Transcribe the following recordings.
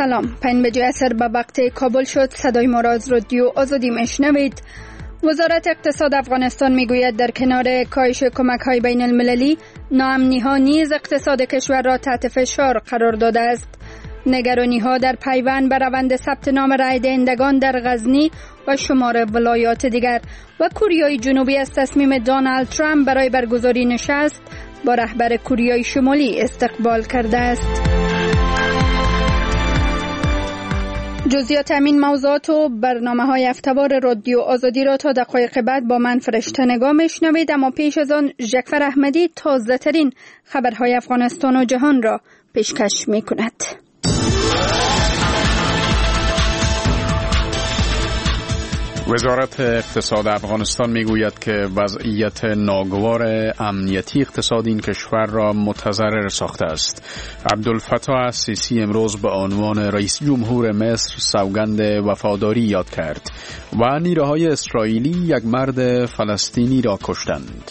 سلام. 5 بجه عصر به وقت کابل شد. صدای ما را از رادیو آزادی میشنوید. وزارت اقتصاد افغانستان میگوید در کنار کاهش کمک‌های بین المللی، ناامنی‌ها نیز اقتصاد کشور را تحت فشار قرار داده است. نگرانی‌ها در پیوند به روند ثبت نام رای دهندگان در غزنی و شمار ولایات دیگر و کوریای جنوبی از تصمیم دونالد ترامپ برای برگزاری نشست با رهبر کوریای شمالی استقبال کرده است. جزئیات همین موضوعات و برنامه‌های هفته‌وار رادیو آزادی را تا دقایق بعد با من فرشته نگاه میشنوید، اما پیش از آن ژکفر احمدی تازه‌ترین خبرهای افغانستان و جهان را پیشکش می‌کند. وزارت اقتصاد افغانستان میگوید که وضعیت ناگوار امنیتی اقتصادی این کشور را متضرر ساخته است. عبدالفتاح السیسی امروز به عنوان رئیس جمهور مصر سوگند وفاداری یاد کرد و نیروهای اسرائیلی یک مرد فلسطینی را کشتند.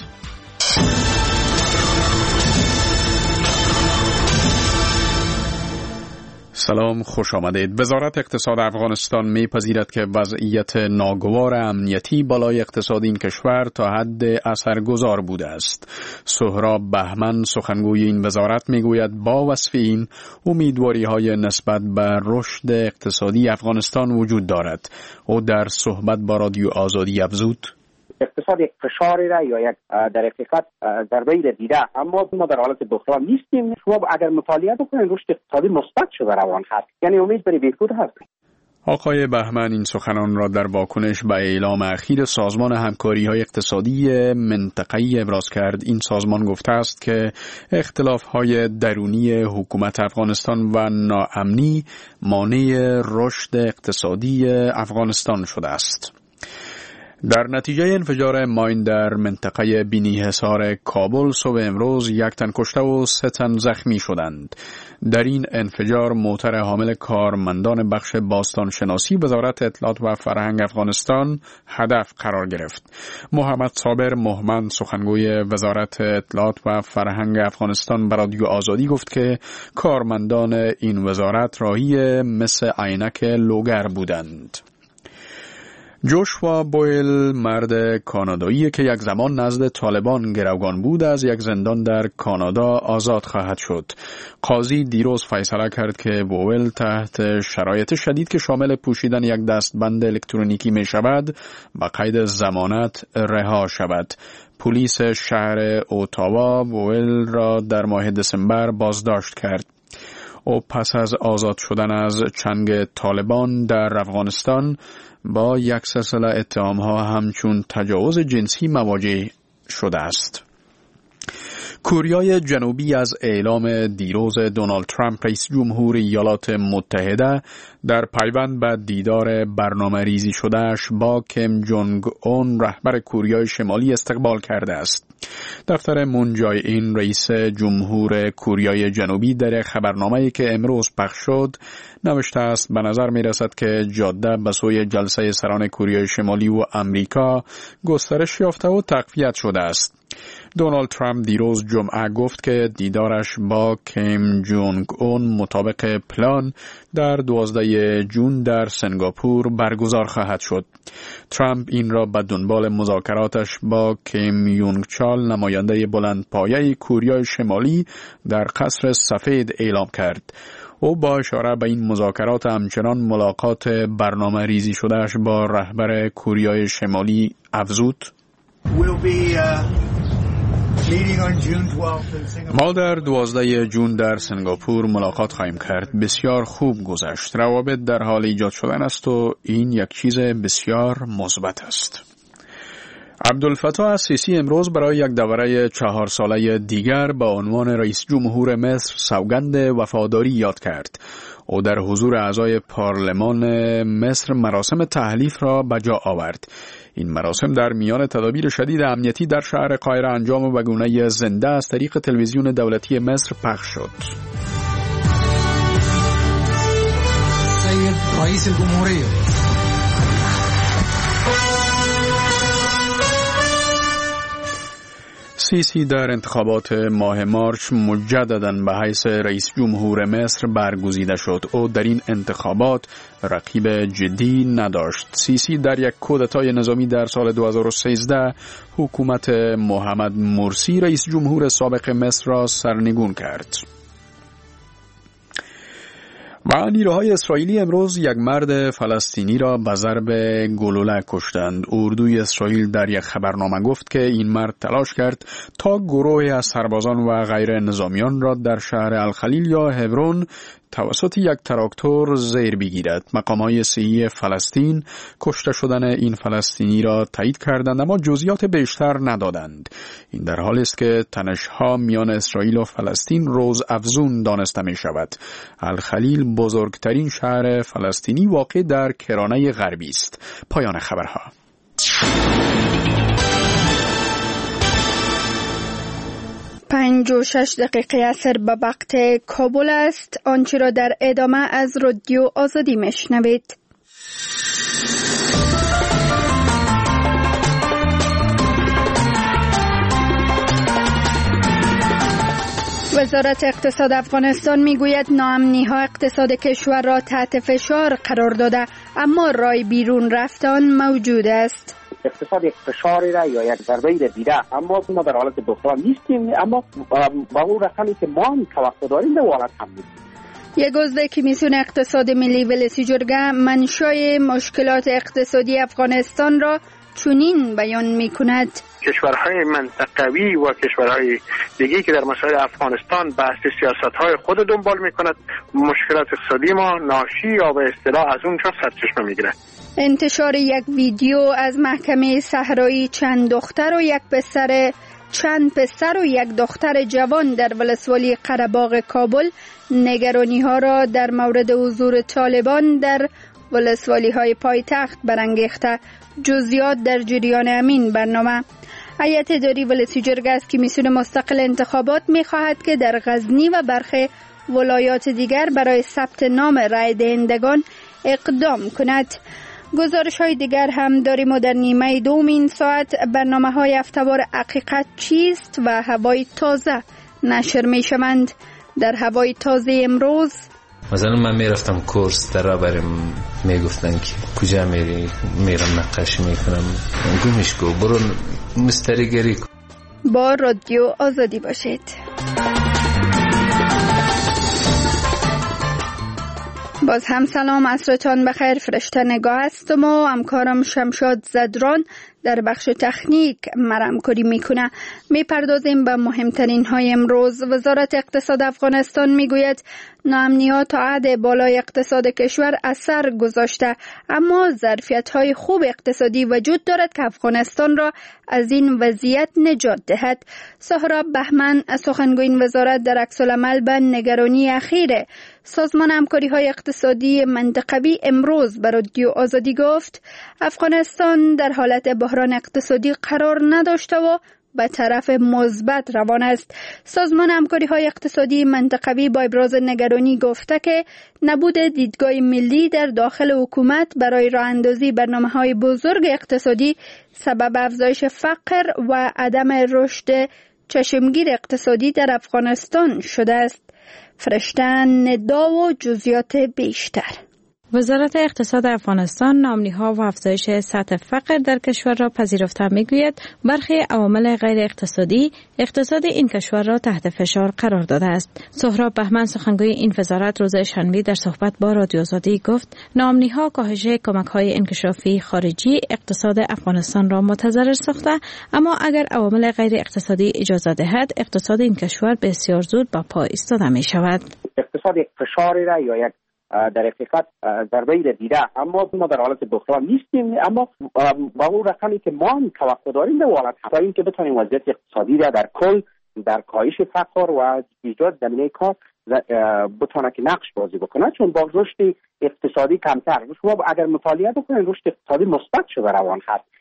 سلام، خوش آمدید. وزارت اقتصاد افغانستان میپذیرد که وضعیت ناگوار امنیتی بالای اقتصاد این کشور تا حد اثرگذار بوده است. سهراب بهمن سخنگوی این وزارت میگوید با وصف این امیدواری‌های نسبت به رشد اقتصادی افغانستان وجود دارد. او در صحبت با رادیو آزادی افزود: اقتصاد یک فشاری را یا یک در حقیقت ضربه‌ای را دیده، اما ما در حالت بحران نیستیم. شما اگر مطالعه بکنید رشد اقتصادی مثبت شده روان هست، یعنی امید بر بهبود هست. آقای بهمن این سخنان را در واکنش به اعلام اخیر سازمان همکاری‌های اقتصادی منطقه‌ای ابراز کرد. این سازمان گفته است که اختلاف‌های درونی حکومت افغانستان و ناامنی مانع رشد اقتصادی افغانستان شده است. در نتیجه انفجار ماین در منطقه بینی حصار کابل صبح امروز 1 تن کشته و 3 تن زخمی شدند. در این انفجار موتر حامل کارمندان بخش باستانشناسی وزارت اطلاعات و فرهنگ افغانستان هدف قرار گرفت. محمد صابر مهمند سخنگوی وزارت اطلاعات و فرهنگ افغانستان به رادیو آزادی گفت که کارمندان این وزارت راهی مثل عینک لوگر بودند. جوشوا بویل مرد کانادایی که یک زمان نزد طالبان گروگان بود از یک زندان در کانادا آزاد خواهد شد. قاضی دیروز فیصله کرد که بویل تحت شرایط شدید که شامل پوشیدن یک دستبند الکترونیکی می شود با قید ضمانت رها شود. پلیس شهر اوتاوا بویل را در ماه دسامبر بازداشت کرد. او پس از آزاد شدن از چنگ طالبان در افغانستان با یک سلسله اتهام‌ها همچون تجاوز جنسی مواجه شده است. کوریای جنوبی از اعلام دیروز دونالد ترامپ رئیس جمهور ایالات متحده در پیوند به دیدار برنامه ریزی شدهش با کیم جونگ اون رهبر کوریای شمالی استقبال کرده است. دفتر مون جای این رئیس جمهور کوریای جنوبی در خبرنامه‌ای که امروز پخش شد نوشته است به نظر می رسد که جاده به سوی جلسه سران کوریای شمالی و امریکا گسترش یافته و تقویت شده است. دونالد ترامپ دیروز جمعه گفت که دیدارش با کیم جونگ اون مطابق پلان در 12 جون در سنگاپور برگزار خواهد شد. ترامپ این را به دنبال مذاکراتش با کیم یونگ چال نماینده بلندپایه کوریای شمالی در قصر سفید اعلام کرد. او با اشاره به این مذاکرات همچنان ملاقات برنامه ریزی شدهش با رهبر کوریای شمالی افزود: ما در 12 جون در سنگاپور ملاقات خواهیم کرد. بسیار خوب گذشت. روابط در حال ایجاد شدن است و این یک چیز بسیار مثبت است. عبدالفتاح السیسی امروز برای یک دوره 4 ساله دیگر به عنوان رئیس جمهور مصر سوگند وفاداری یاد کرد. او در حضور اعضای پارلمان مصر مراسم تحلیف را به جا آورد. این مراسم در میان تدابیر شدید امنیتی در شهر قاهره انجام و به گونه زنده از طریق تلویزیون دولتی مصر پخش شد. سید رئیس جمهوریه سیسی در انتخابات ماه مارچ مجدداً به حیث رئیس جمهور مصر برگزیده شد. او در این انتخابات رقیب جدی نداشت. سیسی در یک کودتای نظامی در سال 2013 حکومت محمد مرسی رئیس جمهور سابق مصر را سرنگون کرد. و نیروهای اسرائیلی امروز یک مرد فلسطینی را به ضرب گلوله کشتند. اردوی اسرائیل در یک خبرنامه گفت که این مرد تلاش کرد تا گروهی از سربازان و غیر نظامیان را در شهر الخلیل یا هبرون توسط یک تراکتور زیر بگیرد. مقامات صحی فلسطین کشته شدن این فلسطینی را تایید کردند اما جزئیات بیشتر ندادند. این در حالی است که تنش‌ها میان اسرائیل و فلسطین روز افزون دانسته می شود. الخلیل بزرگترین شهر فلسطینی واقع در کرانه غربی است. پایان خبرها. 5:06 عصر به وقت کابل است. آنچه را در ادامه از رادیو آزادی میشنوید. وزارت اقتصاد افغانستان میگوید ناامنی‌ها اقتصاد کشور را تحت فشار قرار داده، اما راه بیرون رفتن موجود است. اقتصاد یک فشاری را یا یک ضربه‌ای را دیده، اما ما در حالت بحران نیستیم، اما با اون رقمی که ما توقع داریم در حالت هم نیستیم. یک عضو کمیسیون اقتصاد ملی ولسی جرگه منشأ مشکلات اقتصادی افغانستان را چنین بیان می‌کند: کشورهای منطقوی و کشورهای دیگری که در مسائل افغانستان بحث سیاست‌های خود دنبال می‌کند، مشکلات اقتصادی ما ناشی یا به اصطلاح از اونجا سرچشمه می‌گیرد. انتشار یک ویدیو از محکمه صحرایی چند پسر و یک دختر جوان در ولسوالی قره‌باغ کابل نگرانی‌ها را در مورد حضور طالبان در ولسوالی‌های پایتخت برانگیخته. جزئیات در جریان همین برنامه. هیئت اداری ولسی جرگه از کمیسیون مستقل انتخابات می‌خواهد که در غزنی و برخی ولایات دیگر برای ثبت نام رای دهندگان اقدام کند. گزارش‌های دیگر هم داریم و در نیمه دوم این ساعت برنامه‌های هفته‌وار حقیقت چیست و هوای تازه نشر می‌شوند. در هوای تازه امروز مثلا من میرفتم کورس در رابرم میگفتن که کجا میری؟ میرم نقاشی میکنم. گمش کو برو مستریگری. با رادیو آزادی باشید. باز هم سلام، عصرتان بخیر. فرشته نگاه هستم و همکارم شمشاد زدران در بخش تکنیک مرمکاری میکنه. میپردازیم به مهمترین های امروز. وزارت اقتصاد افغانستان میگوید ناامنی‌ها تا حد بالای اقتصاد کشور اثر گذاشته، اما ظرفیت‌های خوب اقتصادی وجود دارد که افغانستان را از این وضعیت نجات دهد. سهراب بهمن سخنگوی این وزارت در عکس‌العمل به نگرانی اخیر سازمان همکاری‌های اقتصادی منطقوی امروز به رادیو آزادی گفت افغانستان در حالت بحران اقتصادی قرار نداشته و به طرف مثبت روان است. سازمان همکاری‌های اقتصادی منطقوی با ابراز نگرانی گفته که نبود دیدگاه ملی در داخل حکومت برای راه‌اندازی برنامه‌های بزرگ اقتصادی سبب افزایش فقر و عدم رشد چشمگیر اقتصادی در افغانستان شده است. فرشته ندا و جزئیات بیشتر. وزارت اقتصاد افغانستان ناامنی‌ها و افزایش سطح فقر در کشور را پذیرفته می‌گوید برخی عوامل غیر اقتصادی اقتصاد این کشور را تحت فشار قرار داده است. سهراب بهمن سخنگوی این وزارت روز شنبه در صحبت با رادیو آزادی گفت ناامنی‌ها کاهش کمک‌های انکشافی خارجی اقتصاد افغانستان را متضرر ساخته، اما اگر عوامل غیر اقتصادی اجازه دهد اقتصاد این کشور بسیار زود با پا ایستاده می‌شود. اقتصاد یک فشاری را یا یک در حقیقت ضربه‌ای را دیده، اما ما در حالت بحران نیستیم، اما با اون رقمی که ما توقع داریم در حالت تا اینکه بتونیم وضعیت اقتصادی را در کل در کاهش فقر و ایجاد زمینه کار بتونه که نقش بازی بکنه، چون با رشد اقتصادی کمتر شما اگر مطالعه بکنید رشد اقتصادی مثبت شده روان هست.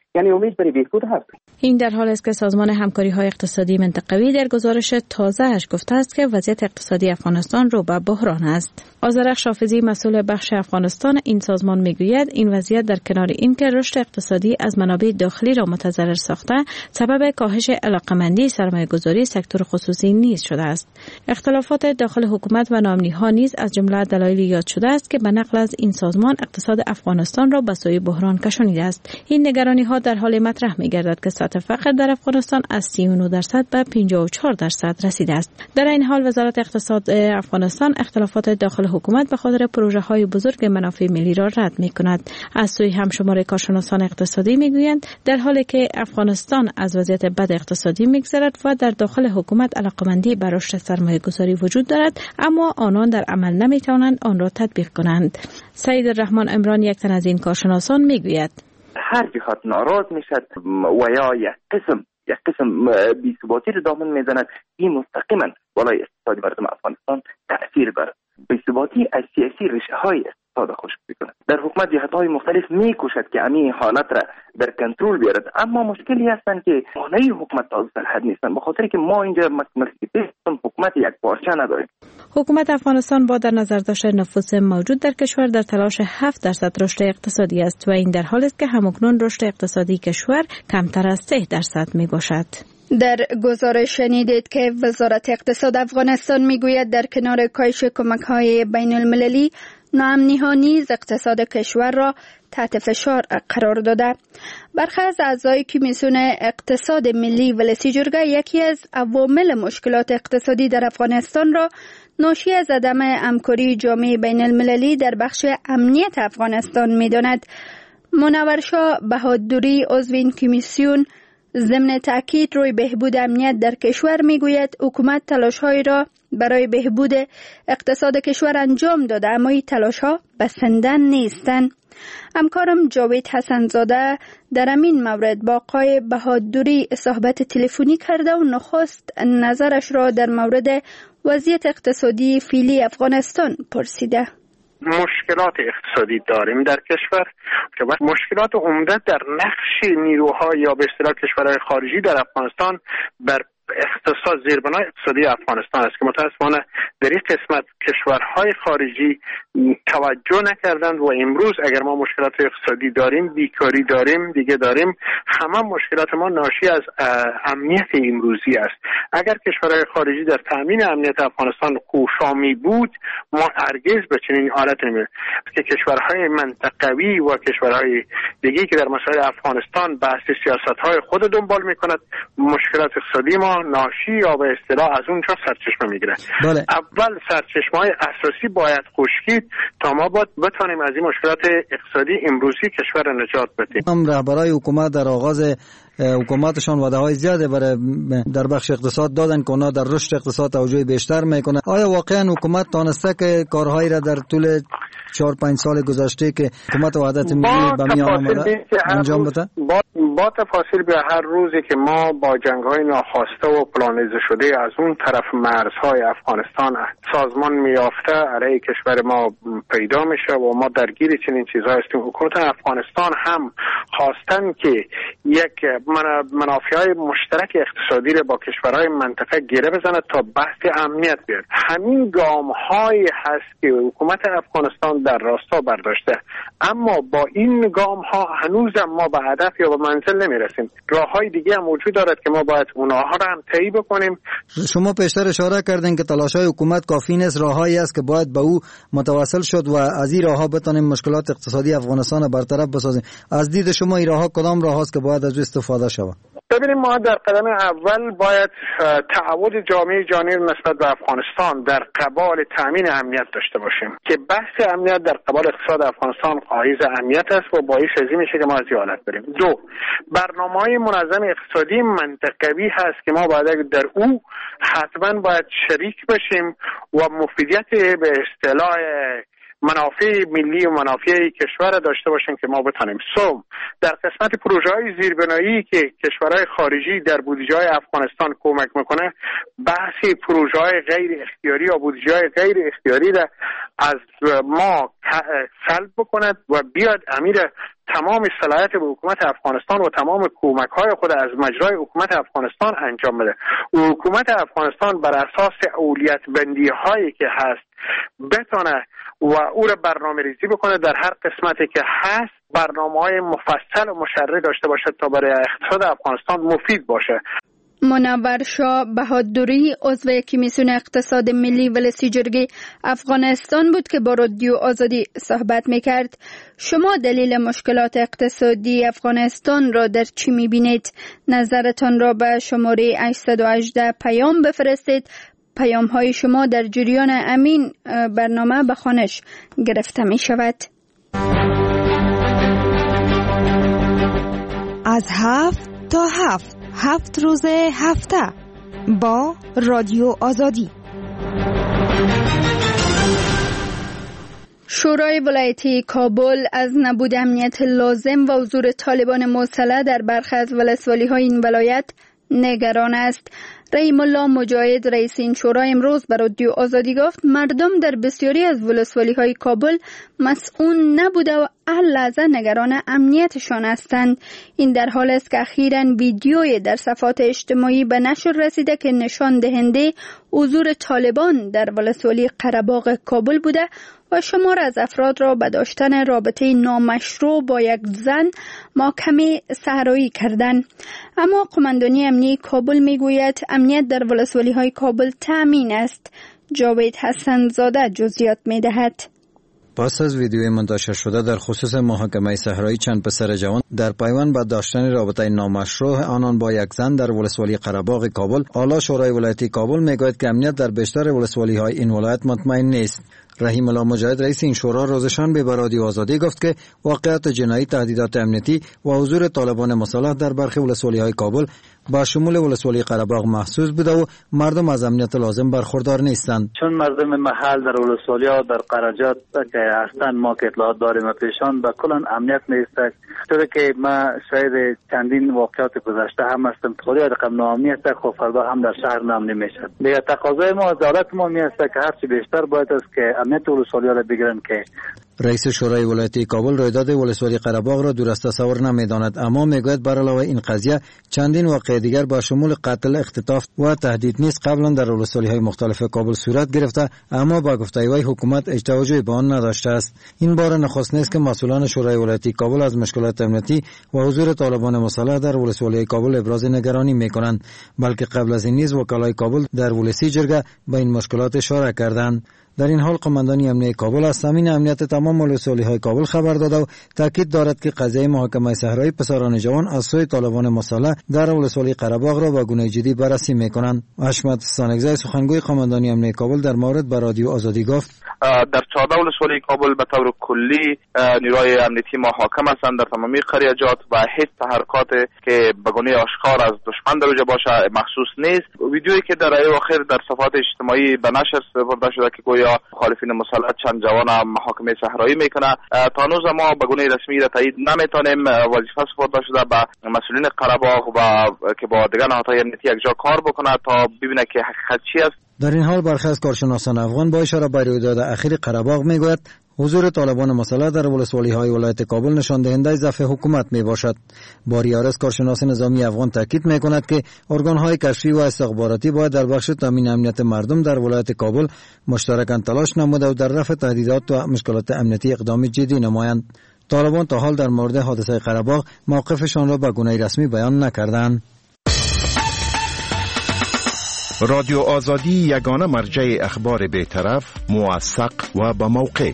یعنی امید برای بهبود هست. این در حال است که سازمان همکاری های اقتصادی منطقوی در گزارش تازه‌اش گفته است که وضعیت اقتصادی افغانستان رو به بحران است. آذرخش حافظی مسئول بخش افغانستان این سازمان میگوید این وضعیت در کنار این که رشد اقتصادی از منابع داخلی را متضرر ساخته، سبب کاهش علاقمندی سرمایه‌گذاری سکتور خصوصی نیز شده است. اختلافات داخل حکومت و ناامنی‌ها نیز از جمله دلایل یاد شده است که به نقل از این سازمان اقتصاد افغانستان را به سوی بحران کشانیده است. این نگرانی‌ها در حال مطرح می‌گردد که سطح فقر در افغانستان از 39% به 54% رسیده است. در این حال وزارت اقتصاد افغانستان اختلافات داخل حکومت به خاطر پروژه‌های بزرگ منافع ملی را رد می‌کند. از سوی همشمار کارشناسان اقتصادی می‌گویند در حالی که افغانستان از وضعیت بد اقتصادی می‌گذرد و در داخل حکومت علاقمندی بر رشد سرمایه‌گذاری وجود دارد، اما آنان در عمل نمی‌توانند آن را تطبیق کنند. سعید الرحمن عمران یک تن از این کارشناسان می‌گوید هر جهت ناراض میشد و یا یک قسم بی‌ثباتی را دامن میزند. این مستقیما بالای اقتصاد مردم افغانستان تأثیر دارد. بی‌ثباتی از سیاسی ریشه‌های اقتصاد خشک می‌کند. در حکومت جهت‌های مختلف می‌کوشد که همین حالت را در کنترل بیارد، اما مشکلی هستند که مانعی حکومت تا در حد نیستند، به خاطر که ما اینجا حکومت یک پارچه نداریم. حکومت افغانستان با در نظر داشتن نفوذ موجود در کشور در تلاش 7% رشد اقتصادی است و این در حالی است که همکنون رشد اقتصادی کشور کمتر از 3% میباشد. در گزارش شنیدید که وزارت اقتصاد افغانستان میگوید در کنار کاهش کمک‌های بین المللی، ناامنی‌ها نیز اقتصاد کشور را تحت فشار قرار داده. برخی از اعضای کمیسیون اقتصاد ملی ولسی جرگه یکی از عوامل مشکلات اقتصادی در افغانستان را ناشی از عدم همکاری جامعه بین المللی در بخش امنیت افغانستان می‌داند. منورشاه بهادری عضو این کمیسیون ضمن تأکید روی بهبود امنیت در کشور میگوید حکومت تلاش‌هایی را برای بهبود اقتصاد کشور انجام داده، اما این تلاش‌ها بسنده نیستند. همکارم جاوید حسنزاده در همین مورد با آقای بهادری صحبت تلفنی کرده و نخست نظرش را در مورد وضعیت اقتصادی فعلی افغانستان پرسیده. مشکلات اقتصادی داریم در کشور که مشکلات عمده در نقش نیروها یا به اصطلاح کشورهای خارجی در افغانستان بر اقتصاد زیربنای اقتصادی افغانستان است که متأسفانه در این قسمت کشورهای خارجی توجه نکردند و امروز اگر ما مشکلات اقتصادی داریم، بیکاری داریم، دیگه داریم، همه مشکلات ما ناشی از امنیت امروزی است. اگر کشورهای خارجی در تامین امنیت افغانستان کوشامی بود، ما هرگز به چنین حالت نمی که کشورهای منطقوی و کشورهای دیگه که در مسائل افغانستان بحث سیاست‌های خود دنبال می‌کند، مشکلات اقتصادی ما ناشی یا به اصطلاح از اونجا سرچشمه میگیره. بله. اول سرچشمه‌های اساسی باید خشکید تا ما بتونیم از این مشکلات اقتصادی امروزی کشور را نجات بدیم. رهبرای حکومت در آغاز حکومتشان وعده‌های زیاده برای در بخش اقتصاد دادن که اونا در رشد اقتصاد توجه بیشتر میکنه. آیا واقعا حکومت تانسته که کارهایی را در طول 4-5 سال گذشته که حکومت وحدت ملی به میان آمده انجام بده؟ با تفاصیل به هر روزی که ما با جنگ‌های ناخواسته و پلانیزه شده از اون طرف مرزهای افغانستان سازمان میافته علیه کشور ما پیدا میشه و ما درگیر چنین چیزهایی هستیم. حکومت افغانستان هم خواستن که یک منافعهای مشترک اقتصادی را با کشورهای منطقه گره بزند تا بحث امنیت بیاد. همین گام‌هایی هست که حکومت افغانستان در راستا برداشته، اما با این گام‌ها هنوز ما به هدف یا به منزل نمیرسیم. راه‌های دیگه هم وجود دارد که ما باید اونها را هم طی بکنیم. شما پیشتر اشاره کردین که تلاش‌های حکومت کافی نیست، راه‌هایی است که باید به او متوسل شد و از این راه‌ها بتونیم مشکلات اقتصادی افغانستان را برطرف بسازیم. از دید شما این راه‌ها کدام راه‌هاست که باید از او استفاده شود؟ ببینیم، ما در قدم اول باید تعهد جامعه جهانی نسبت به افغانستان در قبال تامین امنیت داشته باشیم که بحث امنیت در قبال اقتصاد افغانستان حائز اهمیت است و باعث ازی میشه که ما از حالت بریم. 2. برنامه‌های منظم اقتصادی منطقوی هست که ما باید در او حتما باید شریک بشیم و مفیدیت به اصطلاح منافع ملی و منافع کشور داشته باشیم که ما بتونیم. در قسمت پروژه‌های زیربنایی که کشورهای خارجی در بودجه‌های افغانستان کمک میکنه، بحث پروژه‌های غیر اختیاری یا بودجه‌های غیر اختیاری را از ما سلب بکند و بیاد امیر تمام صلاحیت به حکومت افغانستان و تمام کمک‌های خود از مجرای حکومت افغانستان انجام بده. و حکومت افغانستان بر اساس اولویت بندی‌هایی که هست بتونه و او را برنامه‌ریزی بکنه، در هر قسمتی که هست برنامه‌های مفصل و مشرع داشته باشه تا برای اقتصاد افغانستان مفید باشه. منور شاه بهادری عضو کمیسیون اقتصاد ملی ولسی جرگه افغانستان بود که با رادیو آزادی صحبت میکرد. شما دلیل مشکلات اقتصادی افغانستان را در چی میبینید؟ نظرتان را به شماره 818 پیام بفرستید. پیام های شما در جریان امین برنامه به خوانش گرفته می شود. از 7 تا 7 روز هفته با رادیو آزادی. شورای ولایتی کابل از نبود امنیت لازم و حضور طالبان مسلح در برخی از ولسوالی‌های این ولایت نگران است. رحیم الله مجاهد رئیس این شورا امروز به رادیو آزادی گفت مردم در بسیاری از ولسوالی‌های کابل مسئول نبوده و هر لحظه نگران امنیتشان هستند. این در حال است که اخیراً ویدیوی در صفحات اجتماعی به نشر رسیده که نشان دهنده حضور طالبان در ولسوالی قره‌باغ کابل بوده و شمار از افراد را به داشتن رابطه نامشروع با یک زن محاکمه صحرایی کردند. اما قماندانی امنیتی کابل میگوید امنیت در ولسوالی‌های کابل تأمین است. جاوید حسن زاده جزئیات میدهد. پس از ویدیوی منتشر شده در خصوص محاکمه صحرایی چند پسر جوان در پیوند به داشتن رابطه نامشروع آنان با یک زن در ولسوالی قره‌باغ کابل، اعلی شورای ولایتی کابل میگوید که امنیت در بیشتر ولسوالی‌های این ولایت مطمئن نیست. رحیم الله مجاهد رئیس این شورا روزشان به رادیو آزادی گفت که واقعیت جنایی، تهدیدات امنیتی و حضور طالبان مسلح در برخی ولسوالی‌های کابل با شمول ولسوالی قره‌باغ محسوس بوده و مردم از امنیت لازم برخوردار نیستند. چون مردم محل در ولسوالی‌ها در قرجات که هستند ما که اطلاعات داریم پیشان به کلا امنیت نیست. طوری که ما شاید چندین واقعات گذشته هم هستم طوری رقم ناامنی است خب فردا هم در شهر نامنی میشه. دیگه تقاضای ما عدالت ما میست که هرچی بیشتر باید است که امنیت ولسوالی‌ها را بگیرن. که رئیس شورای ولایتی کابل رویداد ولسوالی قره‌باغ را درست تصور نمی‌داند، اما میگوید بر علاوه این قضیه چندین واقعه دیگر با شمول قتل، اختطاف و تهدید نیز قبلا در ولسوالی‌های مختلف کابل صورت گرفته، اما با گفته وی حکومت توجهی به آن نداشته است. این بار نخست نیست که مسئولان شورای ولایتی کابل از مشکلات امنیتی و حضور طالبان مسلح در ولسوالی کابل ابراز نگرانی می‌کنند، بلکه قبل از این نیز وکلای کابل در ولسی جرگه به این مشکلات اشاره کردند. در این حال قماندانی امنیتی کابل از تامین امنیت تمام ولسوالی‌های کابل خبر داده و تاکید دارد که قضیه محاکمه صحرایی پسران جوان از سوی طالبان مسلح در ولسوالی قره‌باغ را با گونه جدی بررسی می‌کنند. حشمت سانگزای سخنگوی قماندانی امنیتی کابل در مورد به رادیو آزادی گفت در 14 ولسوالی کابل به طور کلی نیروهای امنیتی محاکم هستند در تمامی قریجات و هیچ تحرکات که به گونه آشکار از دشمن در باشه محسوس نیست. ویدیویی که در اواخر در صفحات اجتماعی به نشر سپرده شده که گویا مخالفین مسلح چند جوان محاکمه صحرایی میکنه، تا هنوز ما به گونه رسمی را تایید نمیتونیم. وظیفه سپرده شده به مسئولین قره‌باغ و که با دیگر نهادهای امنیتی یکجا کار بکنه تا ببینه که حقیقت چی است. در این حال برخی از کارشناسان افغان با اشاره به رویداد اخیر قره‌باغ میگوید حضور طالبان مسلح در ولسوالی‌های ولایت کابل نشان دهنده ضعف حکومت میباشد. باریارس کارشناس نظامی افغان تاکید میکند که ارگان‌های کشفی و استخباراتی باید در بخش تامین امنیت مردم در ولایت کابل مشترکاً تلاش نموده و در رفع تهدیدات و مشکلات امنیتی اقدام جدی نمایند. طالبان تا حال در مورد حادثه قره‌باغ موقفشان را به گونه رسمی بیان نکردند. رادیو آزادی یگانه مرجع اخبار بی‌طرف، موثق و با موقع.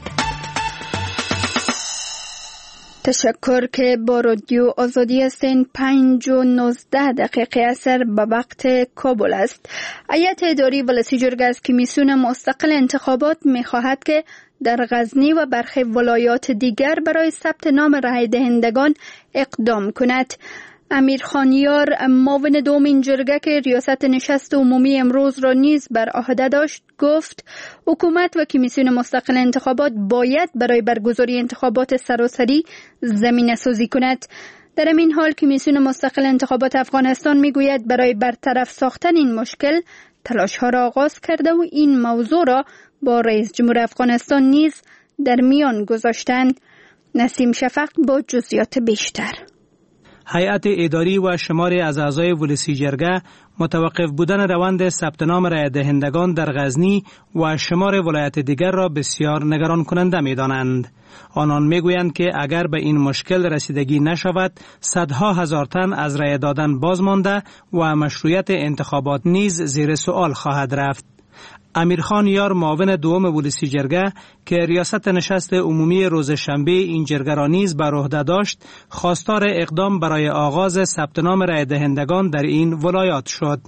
تشکر که با رادیو آزادی هستین. 5:19 اثر به وقت کابل است. هیئت اداری ولسی جرگه از کمیسیون مستقل انتخابات می‌خواهد که در غزنی و برخی ولایات دیگر برای ثبت نام رای دهندگان اقدام کند. امیر خانیار معاون دومین جرگه که ریاست نشست عمومی امروز را نیز بر عهده داشت گفت حکومت و کمیسیون مستقل انتخابات باید برای برگزاری انتخابات سراسری زمینه سازی کند. در این حال کمیسیون مستقل انتخابات افغانستان میگوید برای برطرف ساختن این مشکل تلاش ها را آغاز کرده و این موضوع را با رئیس جمهور افغانستان نیز در میان گذاشتند. نسیم شفق با جزئیات بیشتر. هیئت اداری و شماری از اعضای ولسی جرگه متوقف بودن روند ثبت نام رای دهندگان در غزنی و شمار ولایت دیگر را بسیار نگران کننده می دانند. آنان می گویند که اگر به این مشکل رسیدگی نشود، صدها هزار تن از رای دادن باز مانده و مشروعیت انتخابات نیز زیر سوال خواهد رفت. امیرخان یار معاون دوم ولسی جرگه که ریاست نشست عمومی روز شنبه این جرگه را نیز بر عهده داشت، خواستار اقدام برای آغاز ثبت نام رای دهندگان در این ولایات شد.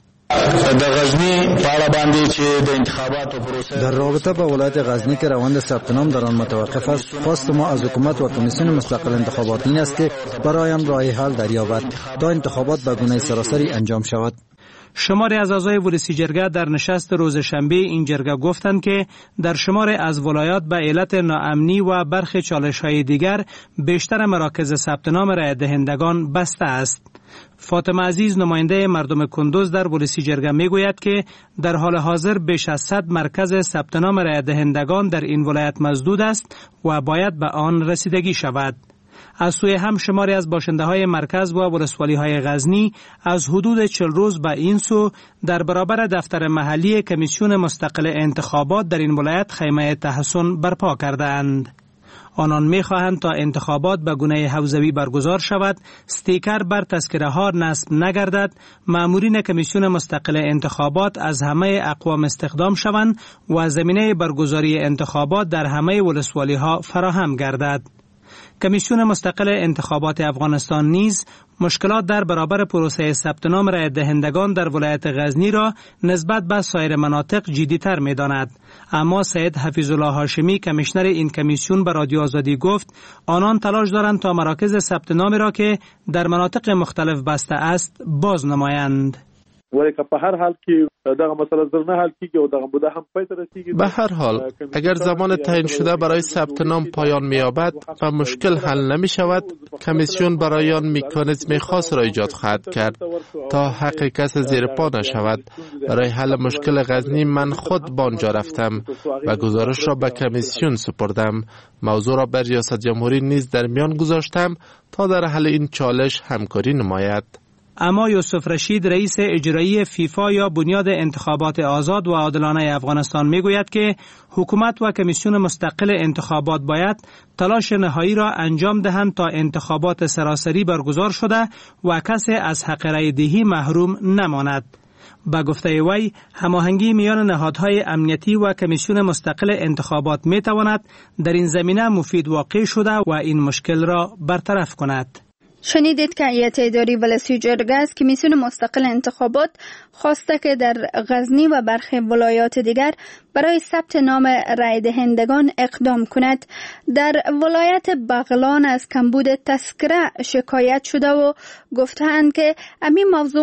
در رابطه با ولایت غزنی که روند ثبت نام در آن متوقف است، خواست ما از حکومت و کمیسیون مستقل انتخابات این است که برای آن راه حل دریابد تا انتخابات به گونه سراسری انجام شود. شماری از اعضای ولسی جرگه در نشست روز شنبه این جرگه گفتند که در شماری از ولایات به علت ناامنی و برخی چالش‌های دیگر بیشتر مراکز ثبت نام رای دهندگان بسته است. فاطمه عزیز نماینده مردم کندوز در ولسی جرگه میگوید که در حال حاضر بیش از 100 مرکز ثبت نام رای دهندگان در این ولایت مسدود است و باید به آن رسیدگی شود. از سوی هم شماری از باشنده های مرکز و ولسوالی های غزنی از حدود 40 روز به این سو در برابر دفتر محلی کمیسیون مستقل انتخابات در این ولایت خیمه تحصن برپا کردند. آنان می‌خواهند تا انتخابات به گونه حوزوی برگزار شود، استیکر بر تذکره ها نصب نگردد، مامورین کمیسیون مستقل انتخابات از همه اقوام استخدام شوند و زمینه برگزاری انتخابات در همه ولسوالی ها فراهم گردد. کمیسیون مستقل انتخابات افغانستان نیز مشکلات در برابر پروسه ثبت نام رای دهندگان در ولایت غزنی را نسبت به سایر مناطق جدی‌تر می‌داند. اما سید حفیظ الله هاشمی کمیشنر این کمیسیون به رادیو آزادی گفت آنان تلاش دارند تا مراکز ثبت نام را که در مناطق مختلف بسته است باز نمایند. ولی که په هر حال کې دغه مسله زر نه حل کیږي او دغه بوده هم پای ته رسیږي. به هر حال اگر زمان تعیین شده برای ثبت نام پایان می‌یابد و مشکل حل نمی‌شود، کمیسیون برای آن مکانیزم خاص را ایجاد خواهد کرد تا حق کس زیر پا نشود. برای حل مشکل غزنی من خود به آنجا رفتم و گزارش را به کمیسیون سپردم. موضوع را به ریاست جمهوری نیز در میان گذاشتم تا در حل این چالش همکاری نماید. اما یوسف رشید رئیس اجرایی فیفا یا بنیاد انتخابات آزاد و عادلانه افغانستان میگوید که حکومت و کمیسیون مستقل انتخابات باید تلاش نهایی را انجام دهند تا انتخابات سراسری برگزار شده و کسی از حق رای دهی محروم نماند. با گفته وی هماهنگی میان نهادهای امنیتی و کمیسیون مستقل انتخابات میتواند در این زمینه مفید واقع شده و این مشکل را برطرف کند. شنیدید که هیئت اداری ولسی جرگه از کمیسیون مستقل انتخابات خواسته که در غزنی و برخی ولایات دیگر برای ثبت نام رای دهندگان اقدام کند. در ولایت بغلان از کمبود تذکره شکایت شده و گفتند که همین موضوع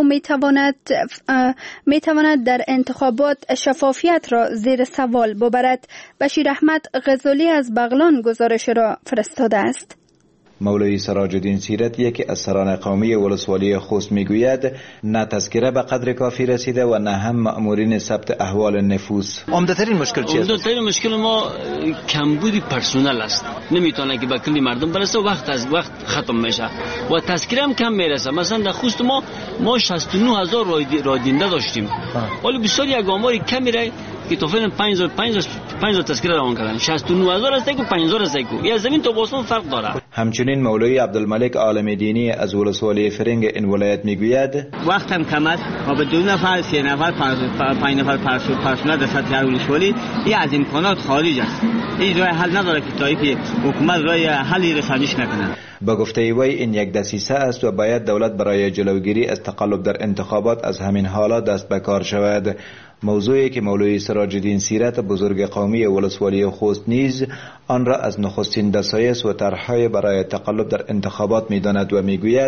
میتواند در انتخابات شفافیت را زیر سوال ببرد. بشیر احمد غزالی از بغلان گزارش را فرستاده است. مولوی سراج الدین سیرت یکی از سران قومی ولسوالی خوست میگوید نه تذکره به قدر کافی رسیده و نه هم مأمورین ثبت احوال نفوس. عمده‌ترین مشکل چیه؟ عمده‌ترین مشکل ما کمبود پرسنل است. نمیتونه که به کلی مردم برسه، وقت از وقت ختم میشه و تذکره هم کم میرسه. مثلا در خوست ما 69000 رایدینده داشتیم، ولی بسیار یک آمار کمی رای که تو فعلا 5000 تذکره روان کردن. 69000 است که 5000 است که یا زمین تو آسمان فرق داره. همچنین مولوی عبدالملک عالم دینی از ولسوالی فرنگ این ولایت میگوید وقت هم کم است و به 2 نفر 3 نفر 5 نفر پرسنل در سطح ولسوالی این از امکانات خارج است. این راه حل نداره که تا اینکه حکومت راه حلی رسانیش نکنه. با گفته وی این یک دسیسه است و باید دولت برای جلوگیری از تقلب در انتخابات از همین حالا دست به کار شود. موضوعی که مولوی سراج الدین سیرت بزرگ قومی ولسوالی خوست نیز آن را از نخستین دسایس و طرح‌های برای تقلب در انتخابات می‌داند و می‌گوید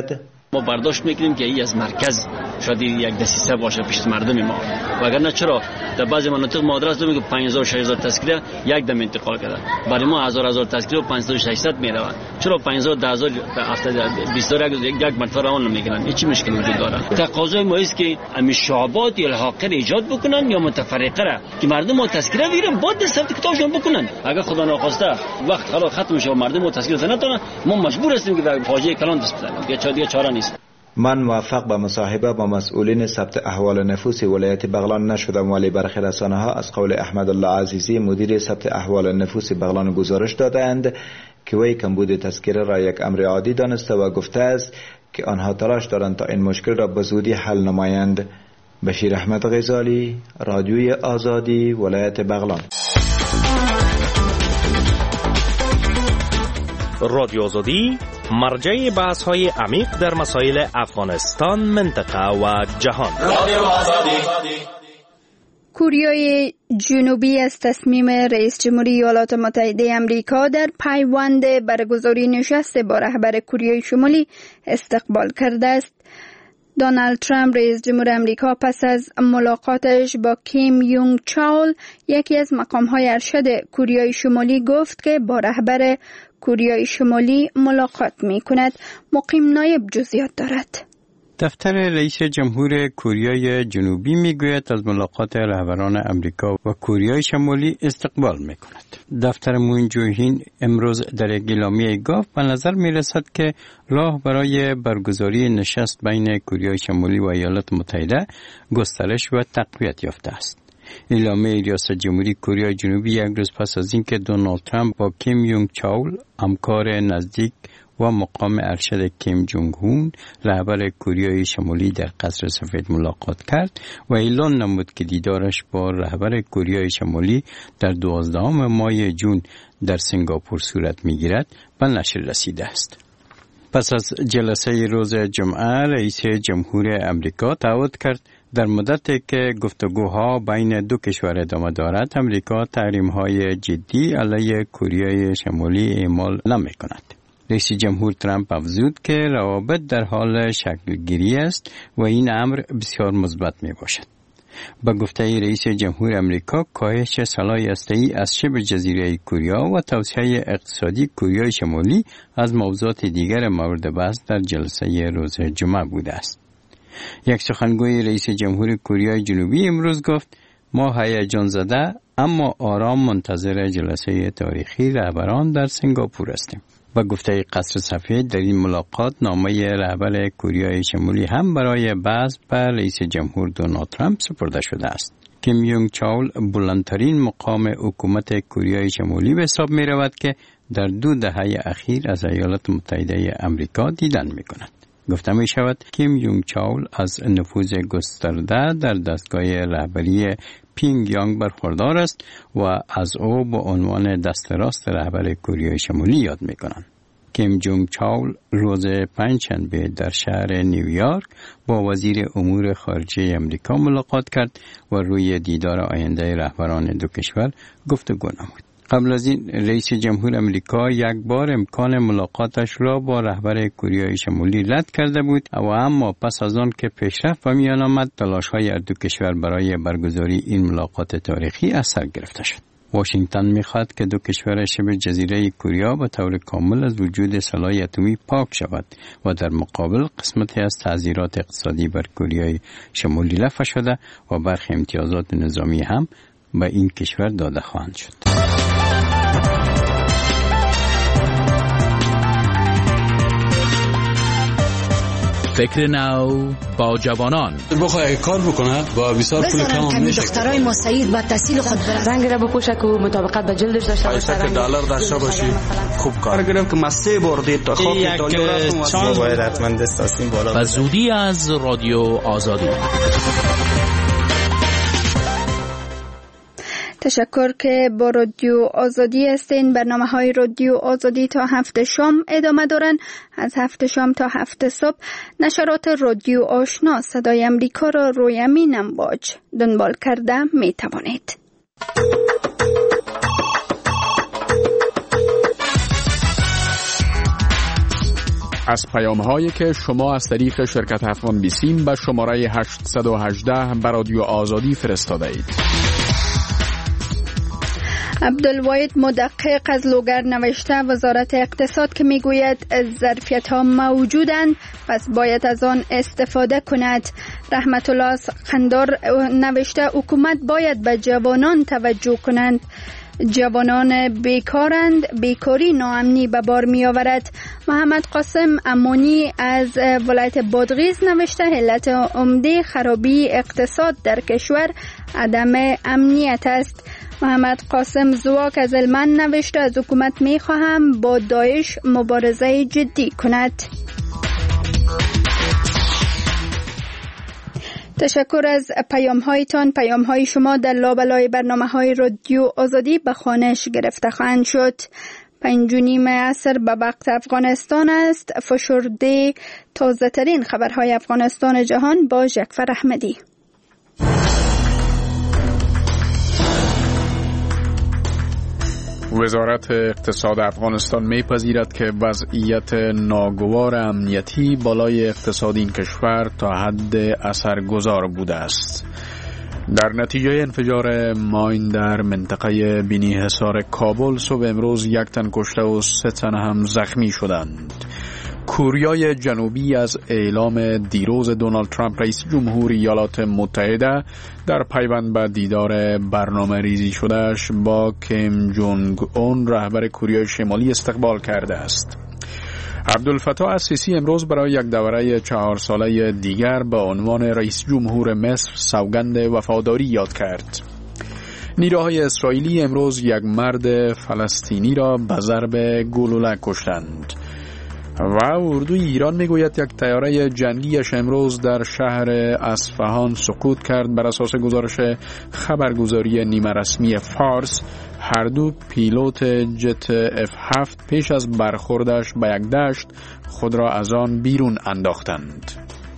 ما برداشت میکنیم که این از مرکز شاید یک دسیسه باشه پشت مردم ما، وگرنه چرا در بعضی مناطق مادرس میگه 5000 6000 تذکره یک دم انتقال کرده، برای ما 1000 تذکره و 5600 میروند. چرا 5000 10000 هفته 20000 یک مرتبه روان نمیکنن؟ این چی مشکل وجود داره؟ تقاضای ما است که شعبات الحاقه ایجاد بکنن یا متفرقه را که مردم ما تذکره بگیرن بعد ثبت کتابشون بکنن. اگر خدا ناخواسته وقت خلاص ختم شه و مردم ما تذکره نتونن، ما مجبور هستیم که در فاجعه کلان دست بزنیم. دیگه چاره نیست. من موفق به مصاحبه با مسئولین ثبت احوال نفوس ولایت بغلان نشدم، ولی برخی رسانه‌ها از قول احمد الله عزیزی مدیر ثبت احوال نفوس بغلان گزارش دادند که وی کمبود تذکره را یک امر عادی دانسته و گفته است که آنها تلاش دارند تا این مشکل را به زودی حل نمایند. بشیر احمد غزالی، رادیوی آزادی، ولایت بغلان. رادیو آزادی مرجع بحث‌های عمیق در مسائل افغانستان، منطقه و جهان. رادیو آزادی. کوریای جنوبی از تصمیم رئیس جمهوری ایالات متحده آمریکا در پیوند برگزاری نشست با رهبر کوریای شمالی استقبال کرده است. دونالد ترامپ رئیس جمهور آمریکا پس از ملاقاتش با کیم یونگ چول، یکی از مقام‌های ارشد کوریای شمالی، گفت که با رهبر کوریای شمالی ملاقات می‌کند. مقیم نایب جزئیات دارد. دفتر رئیس جمهور کوریای جنوبی میگوید از ملاقات رهبران آمریکا و کوریای شمالی استقبال میکند. دفتر مون جوهین امروز در اعلامیه گفت به نظر میرسد که راه برای برگزاری نشست بین کوریای شمالی و ایالات متحده گسترش و تقویت یافته است. اعلامیه ریاست جمهوری کره جنوبی یک روز پس از اینکه دونالد ترامپ با کیم یونگ چول، همکار نزدیک و مقام ارشد کیم جونگ هون، رهبر کره شمالی، در قصر سفید ملاقات کرد و اعلان نمود که دیدارش با رهبر کره شمالی در 12 ماه جون در سنگاپور صورت می‌گیرد و نشر رسیده است. پس از جلسه روز جمعه، رئیس جمهور آمریکا تعهد کرد در مدتی که گفتگوها بین دو کشور ادامه دارد، آمریکا تحریم‌های جدی علیه کره شمالی اعمال نمی‌کند. رئیس جمهور ترامپ افزود که روابط در حال شکل‌گیری است و این امر بسیار مثبت می‌باشد. با گفته رئیس جمهور آمریکا، کاهش سلاح هسته‌ای از شبه جزیره کره و توسعه اقتصادی کره شمالی از موضوعات دیگر مورد بحث در جلسه روز جمعه بوده است. یک سخنگوی رئیس جمهور کره جنوبی امروز گفت: ما هیجان زده اما آرام منتظر جلسه تاریخی رهبران در سنگاپور هستیم. با گفته قصر سفید، در این ملاقات نامه رهبر کره شمالی هم برای بحث به رئیس جمهور دونالد ترامپ سپرده شده است. کیم یونگ چول بلندترین مقام حکومت کره شمالی به حساب می رود که در 2 دهه اخیر از ایالات متحده آمریکا دیدن می کند. گفته می شود کیم یونگ چول از نفوذ گسترده در دستگاه رهبری پینگ یانگ برخوردار است و از او با عنوان دست راست رهبر کره شمالی یاد می کنند. کیم جونگ چول روز پنجشنبه در شهر نیویورک با وزیر امور خارجه آمریکا ملاقات کرد و روی دیدار آینده رهبران دو کشور گفتگو نمود. قبل از این رئیس جمهور آمریکا یک بار امکان ملاقاتش را با رهبر کره شمالی رد کرده بود و اما پس از آن که پیشرفت به میان آمد، تلاش‌های هر دو کشور برای برگزاری این ملاقات تاریخی از سر گرفته شد. واشنگتن می‌خواهد که دو کشور شبه جزیره کره به طور کامل از وجود سلاح اتمی پاک شود و در مقابل قسمتی از تعزیرات اقتصادی بر کره شمالی رفع شده و برخی امتیازات نظامی هم به این کشور داده خواهند شد. فکر نو با جوانان. بخواه کار بکنه با بسیار پول کم میشه. دخترای ما سعید با تحصیل خود برسن. رنگ را بپوشه که مطابقت به جلدش داشته باشه. پیسه که دلار داشته باشی خوب کار گرفت که ما 3 بار دید تا خواب ایتالیا رفتم. باید حتما دستاسیم بالا. و زودی از رادیو آزادی. تشکر که با رادیو آزادی هستین. برنامه‌های رادیو آزادی تا 7 شام ادامه دارن. از 7 شام تا 7 صبح نشرات رادیو آشنا صدای امریکا را روی امین امواج دنبال کرده می توانید. از پیام هایی که شما از طریق شرکت افغان بیسیم به شماره 818 به رادیو آزادی فرستاده اید. عبدالواحد مدقق از لوگر نوشته وزارت اقتصاد که میگوید ظرفیت ها موجودند پس باید از آن استفاده کند. رحمت الله خندار نوشته حکومت باید به جوانان توجه کنند. جوانان بیکارند، بیکاری ناامنی به بار می آورد. محمد قاسم امانی از ولایت بادغیس نوشته علت عمده خرابی اقتصاد در کشور عدم امنیت است. محمد قاسم زواک از هلمند نوشته از حکومت می خواهم با داعش مبارزه جدی کند. تشکر از پیام های شما در لابلای برنامه های رادیو آزادی به خوانش گرفته خواهند شد. 5:30 عصر به وقت افغانستان است. فشرده تازه ترین خبرهای افغانستان جهان با جعفر احمدی. وزارت اقتصاد افغانستان میپذیرد که وضعیت ناگوار امنیتی بالای اقتصاد این کشور تا حد اثرگذار بوده است. در نتیجه انفجار ماین در منطقه بینی حصار کابل صبح امروز 1 تن کشته و 3 تن هم زخمی شدند. کوریای جنوبی از اعلام دیروز دونالد ترامپ رئیس جمهور ایالات متحده در پیوند به دیدار برنامه ریزی شدهش با کیم جونگ اون رهبر کره شمالی استقبال کرده است. عبدالفتاح السیسی امروز برای یک دوره 4 ساله دیگر به عنوان رئیس جمهور مصر سوگند وفاداری یاد کرد. نیروهای اسرائیلی امروز یک مرد فلسطینی را به ضرب گلوله کشتند. و اردوی ایران میگوید یک طیاره جنگیش امروز در شهر اصفهان سقوط کرد. بر اساس گزارش خبرگزاری نیمه رسمی فارس هر دو پیلوت جت F7 پیش از برخوردش به یک دشت خود را از آن بیرون انداختند.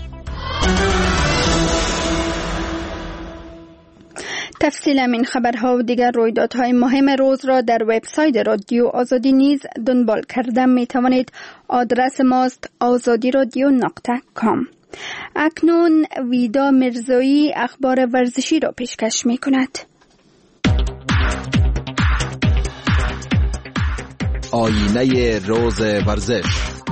تفصیل این خبرها و دیگر رویدادهای مهم روز را در وبسایت رادیو آزادی نیز دنبال کرده می توانید. آدرس ماست azadiradio.com. اکنون ویدا مرزایی اخبار ورزشی را پیشکش می کند. آینه روز ورزش.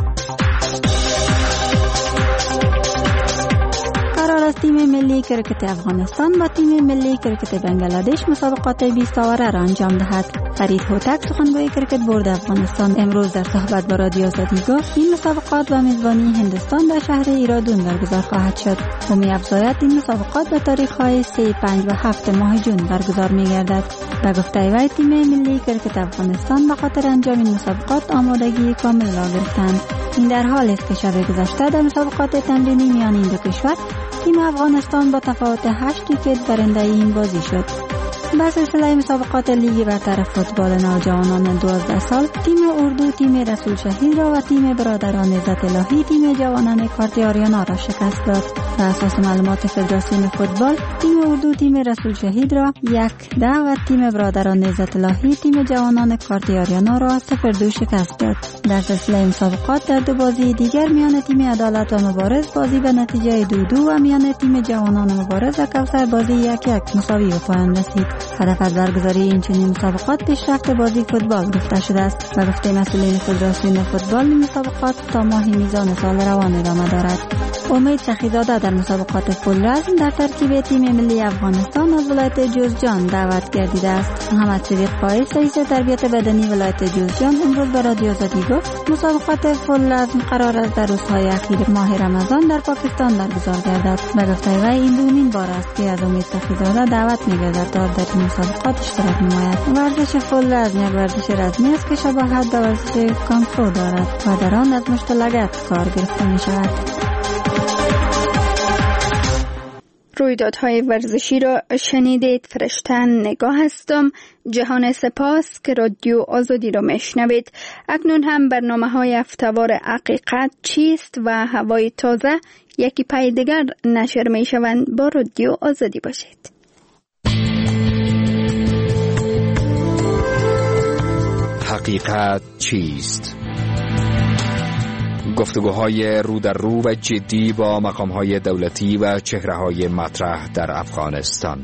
قرار است تیم ملی کرکت افغانستان با تیم ملی کرکت بنگلادش مسابقات 20 آوره را انجام دهد. فرید هوتک سخنگوی کرکت بورد افغانستان امروز در صحبت با رادیو آزادی گفت این مسابقات و میزبانی هندوستان در شهر ایرادون برگزار خواهد شد. او می‌افزاید این مسابقات به تاریخ‌های 3، 5 و 7 ماه جون برگزار می‌گردد. به گفته وی تیم ملی کرکت افغانستان به خاطر انجام این مسابقات آمادگی کامل را گرفتند. این در حالی است که شب گذشته در مسابقات تمرینی میان این دو کشور تیم افغانستان با تفاوت 8 ویکت برنده این بازی شد. با سلسله مسابقات لیگ برتر فوتبال نوجوانان 12 سال تیم اردو تیم رسول شهید را و تیم برادران عزت الهی تیم جوانان کارت آریانا را شکست داد. بر اساس معلومات فدراسیون فوتبال تیم اردو تیم رسول شهید را 1-10 و تیم برادران عزت الهی تیم جوانان کارت آریانا را 0-2 شکست داد. در سلسله مسابقات در 2 بازی دیگر میان تیم عدالت و مبارز بازی به نتیجه 2-2 و میان تیم جوانان مبارز و کوثر بازی 1-1 مساوی به پایان رسید. هدف از برگزاری این چنین مسابقات پیشرفت بازی فوتبال گفته شده است. و گفته مسئولین فدراسیون فوتبال این مسابقات تا ماه میزان سال روان ادامه دارد. امید شخیزاده در مسابقات فول رزم در ترکیب تیم ملی افغانستان از ولایت جوزجان دعوت گردیده است. محمد صدیق فایز رئیس تربیت بدنی ولایت جوزجان امروز به رادیو آزادی گفت مسابقات فول رزم قرار است در روزهای اخیر ماه رمضان در پاکستان برگزار گردد. به گفته وی این دومین بار است که از امید شخیزاده دعوت می‌گردد تا در این مسابقات اشتراک نماید. ورزش فول رزم یک ورزش رسمی است که شباهت به ورزش کانگفو دارد و در آن از مشت لگد کار گرفته می‌شود. رویدادهای ورزشی را شنیدید. فرشتن نگاه هستم. جهان سپاس که رادیو آزادی را میشنوید. اکنون هم برنامه‌های هفته‌وار حقیقت چیست و هوای تازه یکی پای دیگر نشر میشوند. با رادیو آزادی باشید. حقیقت چیست؟ گفتگوهای رو در رو و جدی با مقامهای دولتی و چهره‌های مطرح در افغانستان.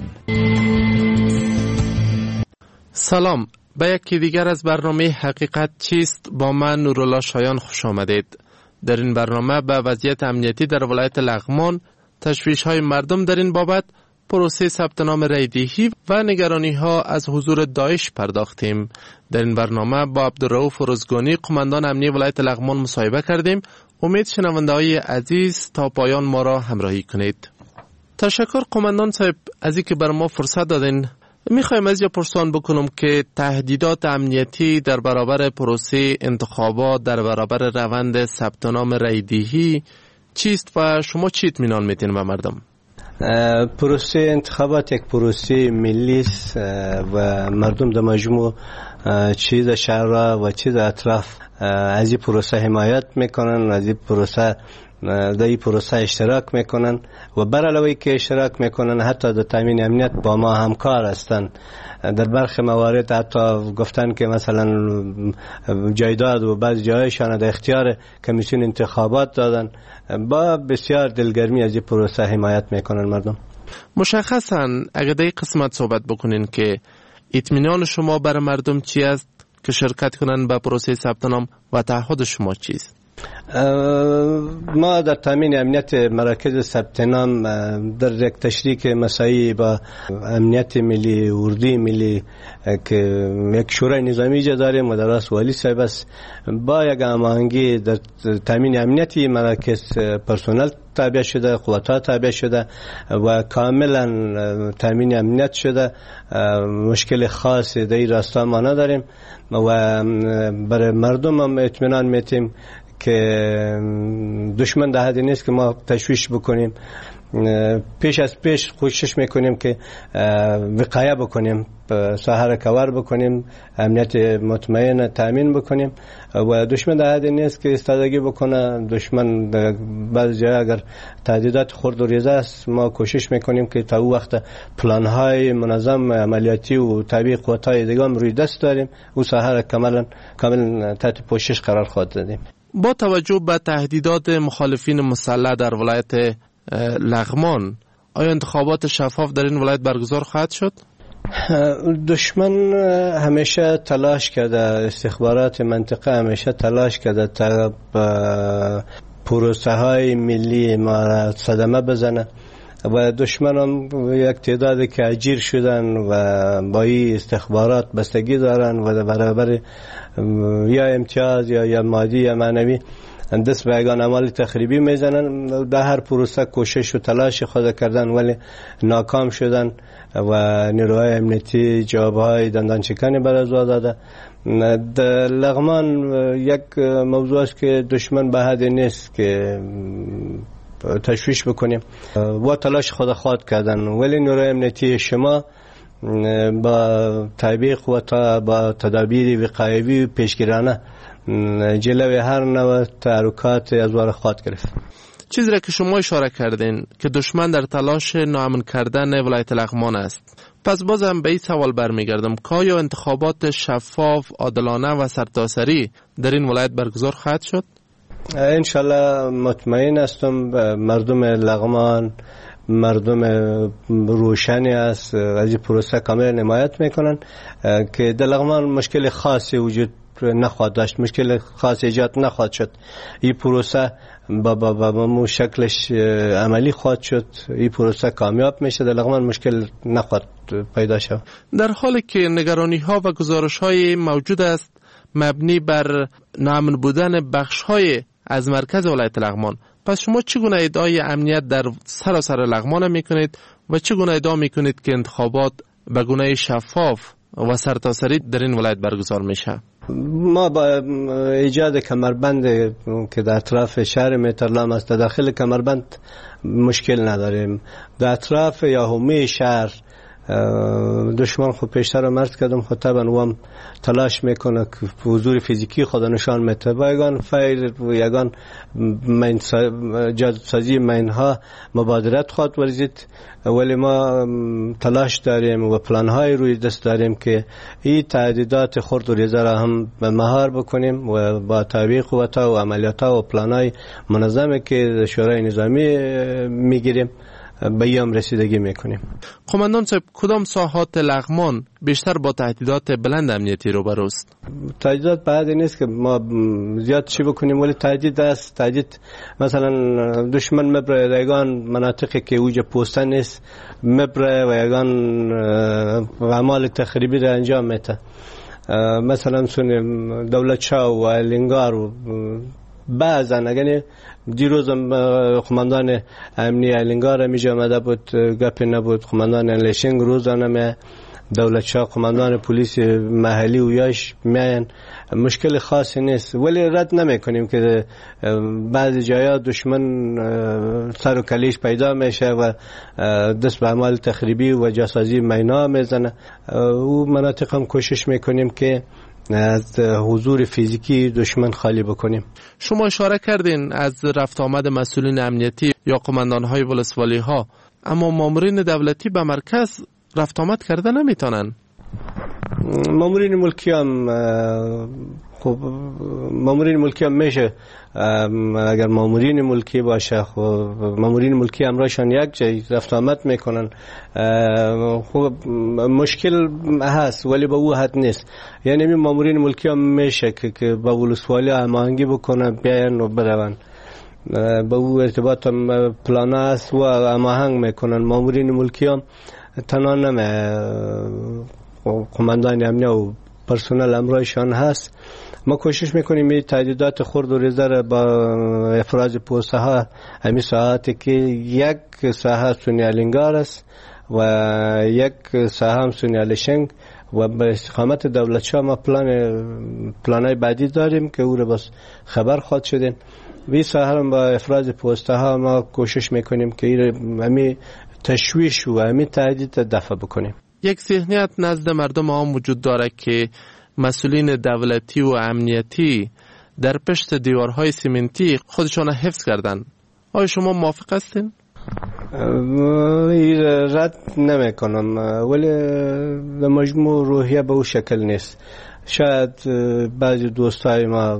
سلام، به یکی دیگر از برنامه حقیقت چیست با من نورالله شایان خوش آمدید. در این برنامه به وضعیت امنیتی در ولایت لغمان، تشویش‌های مردم در این بابت، پروسه ثبت نام رایدهی و نگرانی‌ها از حضور داعش پرداختیم. در این برنامه با عبدالرؤوف رزگانی، قماندان امنیتی ولایت لغمان، مصاحبه کردیم. امید شنونده‌های عزیز تا پایان ما را همراهی کنید. تشکر قماندان صاحب از اینکه بر ما فرصت دادین. میخوایم از پرسان بکنم که تهدیدات امنیتی در برابر پروسه انتخابات، در برابر روند ثبت نام رایدهی چیست و شما چی اطمینان میدین به مردم؟ پروسه انتخابات یک پروسه ملی است و مردم در مجموع چیز شهر و چیز اطراف از این پروسه حمایت میکنن، از این پروسه در این پروسه اشتراک میکنن و بر علاوه که اشتراک میکنن حتی در تامین امنیت با ما همکار هستند. در برخی موارد حتی گفتن که مثلا جایداد و بعض جایشان در اختیار کمیسیون انتخابات دادن. با بسیار دلگرمی از این پروسه حمایت میکنن مردم. مشخصا اگر در این قسمت صحبت بکنین که اطمینان شما بر مردم چی است که شرکت کنن به پروسه ثبت نام و تعهد شما چیست؟ ما در تامین امنیت مراکز ثبت نام در یک تشریک مساعی با امنیت ملی، اردوی ملی که یک شورای نظامی جا داریم و در راست والی صاحب است، با یک هماهنگی در تامین امنیتی مراکز پرسنل تابع شده، قوت‌ها تابع شده و کاملا تامین امنیت شده. مشکل خاصی در این راستا ما نداریم و برای مردم هم اطمینان میتیم که دشمن در حدی نیست که ما تشویش بکنیم. پیش از پیش کوشش میکنیم که وقایه بکنیم، ساحه کور بکنیم، امنیت مطمئن تامین بکنیم و دشمن در حدی نیست که استادگی بکنه. دشمن بعضی جای اگر تهدیدات خرد و ریزه است، ما کوشش میکنیم که تا او وقت پلانهای منظم عملیاتی و تابع قوت‌های دیگه هم روی دست داریم، او ساحه کاملا تحت پوشش قرار خواهد دادیم. با توجه به تهدیدات مخالفین مسلح در ولایت لغمان، آیا انتخابات شفاف در این ولایت برگزار خواهد شد؟ دشمن همیشه تلاش کرده، استخبارات منطقه همیشه تلاش کرده تا پروسه های ملی ما را صدمه بزنه و دشمن هم یک تعدادی که اجیر شدن و با این استخبارات بستگی دارن و برابر یا امتیاز یا مادی یا معنوی دست به یگان عمل تخریبی میزنن. در هر پروسه کوشش و تلاش خود کردن ولی ناکام شدن و نیروهای امنیتی جوابهای دندانچکانی برای داده. در لغمان یک موضوع است که دشمن به حد نیست که تشویش بکنیم و تلاش خود کردن ولی نیروهای امنیتی شما با تطبیق و با تدابیر وقایوی و پیشگیرانه جلوی هر نوع تحرکات از وار خود گرفت. چیزی را که شما اشاره کردین که دشمن در تلاش ناامن کردن ولایت لغمان است، پس بازم به این سوال برمیگردم که آیا انتخابات شفاف، عادلانه و سرتاسری در این ولایت برگزار خواهد شد؟ انشالله مطمئن هستم مردم لغمان مردم روشنی است، از این پروسه کامل حمایت میکنن که در لغمان مشکل خاصی وجود نخواهد داشت، مشکل خاص ایجاد نخواهد شد. این پروسه با شکلش عملی خواهد شد، این پروسه کامیاب میشه، در لغمان مشکل نخواهد پیدا شد. در حالی که نگرانی ها و گزارش های موجود است مبنی بر ناامن بودن بخش های از مرکز ولایت لغمان، پس شما چگونه ادعای امنیت در سراسر لغمان میکنید و چگونه ادعا میکنید که انتخابات به گونه شفاف و سرتاسری در این ولایت برگزار میشه؟ ما با ایجاد کمربند که در اطراف شهر مهترلام است، داخل کمربند مشکل نداریم. در اطراف یا حومه شهر دشمن خود پیشتر مرد کردم خود طبعا وام تلاش میکنه که حضور فیزیکی خود نشان میده با یگان فیل و یگان جادسازی مینها مبادرت خواهد ورزید، ولی ما تلاش داریم و پلان های روی دست داریم که این تعدیدات خرد و ریزه را هم مهار بکنیم و با تابع قوت‌ها و عملیات‌ها و پلان های منظمه که شورای نظامی میگیریم به این رسیدگی میکنیم. قماندان صاحب، کدام ساحات لغمان بیشتر با تهدیدات بلند امنیتی روبروست؟ تهدیدات بعد نیست که ما زیاد چی بکنیم، ولی تهدید است. تهدید مثلا دشمن مبره یگان مناطقی که اوج پوسته نیست مبره و یگان اعمال تخریبی را انجام میده. مثلا سون دولت شاه و لنگار و بعضا اگر دیروز قماندان امنی الینگار میجا آمده بود گپی نبود، قماندان لشنگ روزانه دولت شاه قماندان پلیس محلی و یاش میان، مشکل خاصی نیست، ولی رد نمی کنیم که بعضی جایا دشمن سر و کلیش پیدا میشه و دست به اعمال تخریبی و جاسازی مینا میزنه. او مناطق هم کوشش میکنیم که از حضور فیزیکی دشمن خالی بکنیم. شما اشاره کردین از رفت آمد مسئولین امنیتی یا قماندان‌های ولسوالی‌ها، اما مامورین دولتی به مرکز رفت آمد کرده نمیتونن. مامورین ملکی هم خب مامورین ملکی هم میشه، اگر مامورین ملکی باشه خب مامورین ملکی همراهشان یک جای رفت آمد میکنن. خب مشکل هست ولی به او حد نیست. یعنی مامورین ملکی هم میشه که با ولسوالی هماهنگی بکنن بیان و برون، به او ارتباط هم پلان است و هماهنگ میکنن. مامورین ملکی هم تنها نمه قماندان امنیه و پرسنل امراهشان هست. ما کوشش میکنیم این تهدیدات خرد و ریزه را با افراز پوسته ها همین ساعتی که یک ساحه سونی الینگار است و یک ساحه هم سونی الشنگ و به استقامت دولت شاه ما پلانای بعدی داریم که او را بس خبر خواهد شدین. وی ساحه هم با افراز پوسته ها ما کوشش میکنیم که همین تشویش و همین تهدید دفع بکنیم. یک ذهنیت نزد مردم عام وجود داره که مسئولین دولتی و امنیتی در پشت دیوارهای سیمنتی خودشان حفظ کردن. آیا شما موافق هستین؟ رد نمی کنم، ولی به مجموع روحیه به او شکل نیست. شاید بعضی دوستای ما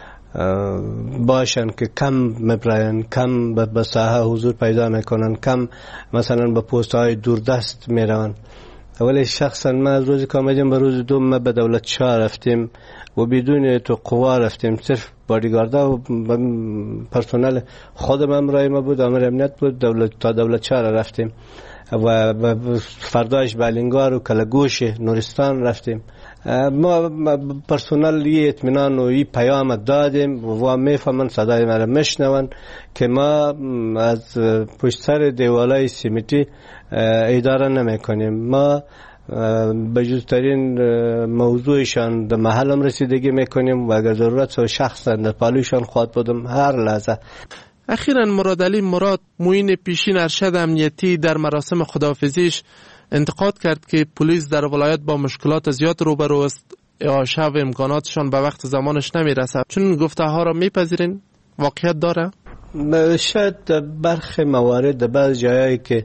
باشن که کم مبراین، کم به ساحه حضور پیدا میکنن، کم مثلا به پست های دوردست میرون. ولی شخصا ما از روزی که آمدیم به روز دوم ما به دولت شاه رفتیم و بدون تو قوا رفتیم، صرف بادیگاردا و پرسنل خودم همراه ما بود، امر امنیت بود، تا دولت شاه رفتیم و فرداش به الینگار و کلگوش نورستان رفتیم. ما پرسنل یه اطمینان و یه پیام دادیم و میفهمن صدای ما را میشنون که ما از پشت سر دیوالای سیمنتی اداره نمی کنیم. ما به جزترین موضوعشان در محل هم رسیدگی میکنیم و اگر ضرورت شخصا در پالوشان خواهد بودم هر لحظه. اخیراً مراد علی مراد معین پیشین ارشد امنیتی در مراسم خداحافظیش انتقاد کرد که پلیس در ولایت با مشکلات زیاد روبرو است، اعاشه و امکاناتشان به وقت زمانش نمیرسد. چون گفته ها را میپذیرین؟ واقعیت داره؟ شاید برخی موارد بعض جایی که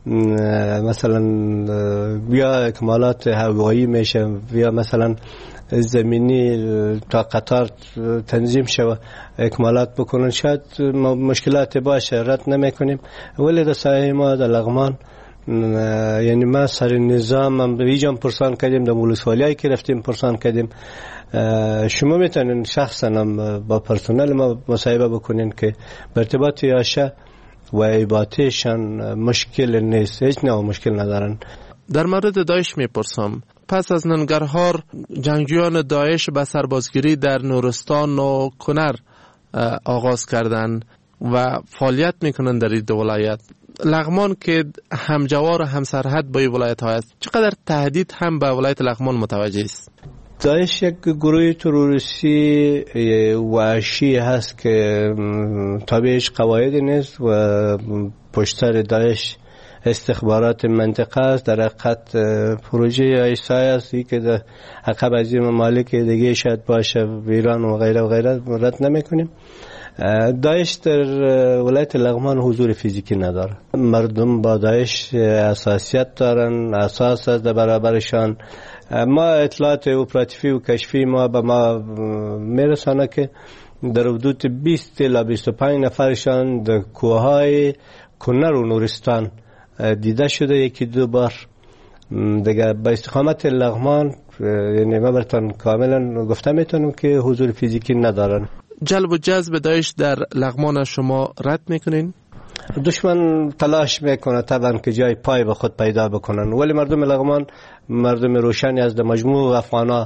مثلا بیا اکمالات هوایی میشه یا مثلا زمینی تا قطار تنظیم شود اکمالات بکنن، شاید مشکلات باشه، رد نمی کنیم. ولی در سایه ما در لغمان یعنی ما سر نظام هم بیجام پرسان کردیم، در ولسوالیایی که رفتیم پرسان کردیم. شما میتونین شخصا هم با پرسنل ما مصاحبه بکنین که به ارتباط یاشه و ایباتیشان مشکل نیست، هیچ نوع مشکل ندارن. در مورد داعش میپرسم، پس از ننگرهار جنگجویان داعش به سربازگیری در نورستان و کنر آغاز کردند و فعالیت میکنن در این دو ولایت. لغمان که همجوار و همسرحد با این ولایت ها است، چقدر تهدید هم به ولایت لغمان متوجه است؟ داعش یک گروه تروریستی وحشی هست که تابعش قواعد نیست و پشت سر داعش استخبارات منطقه است. در حقیقت پروژه ایسای است که در حقیقت از ممالک دیگه شاید باشه، ایران و غیره و غیره، رد نمیکنیم. داعش در ولایت لغمان حضور فیزیکی نداره. مردم با داعش اساسیت دارن، اساس است در برابرشان. ما اطلاعات اپراتیفی و کشفی ما به ما میرسانه که در حدود 20 الی 25 نفرشان در کوههای کنر و نورستان دیده شده، یکی دو بار دیگه. به استقامت لغمان یعنی ما براتون کاملا گفته میتونم که حضور فیزیکی ندارن. جلب و جذب داعش در لغمان شما رد میکنین؟ دشمن تلاش میکنه طبعا که جای پای به خود پیدا بکنن، ولی مردم لغمان مردم روشنی از مجموع افغانا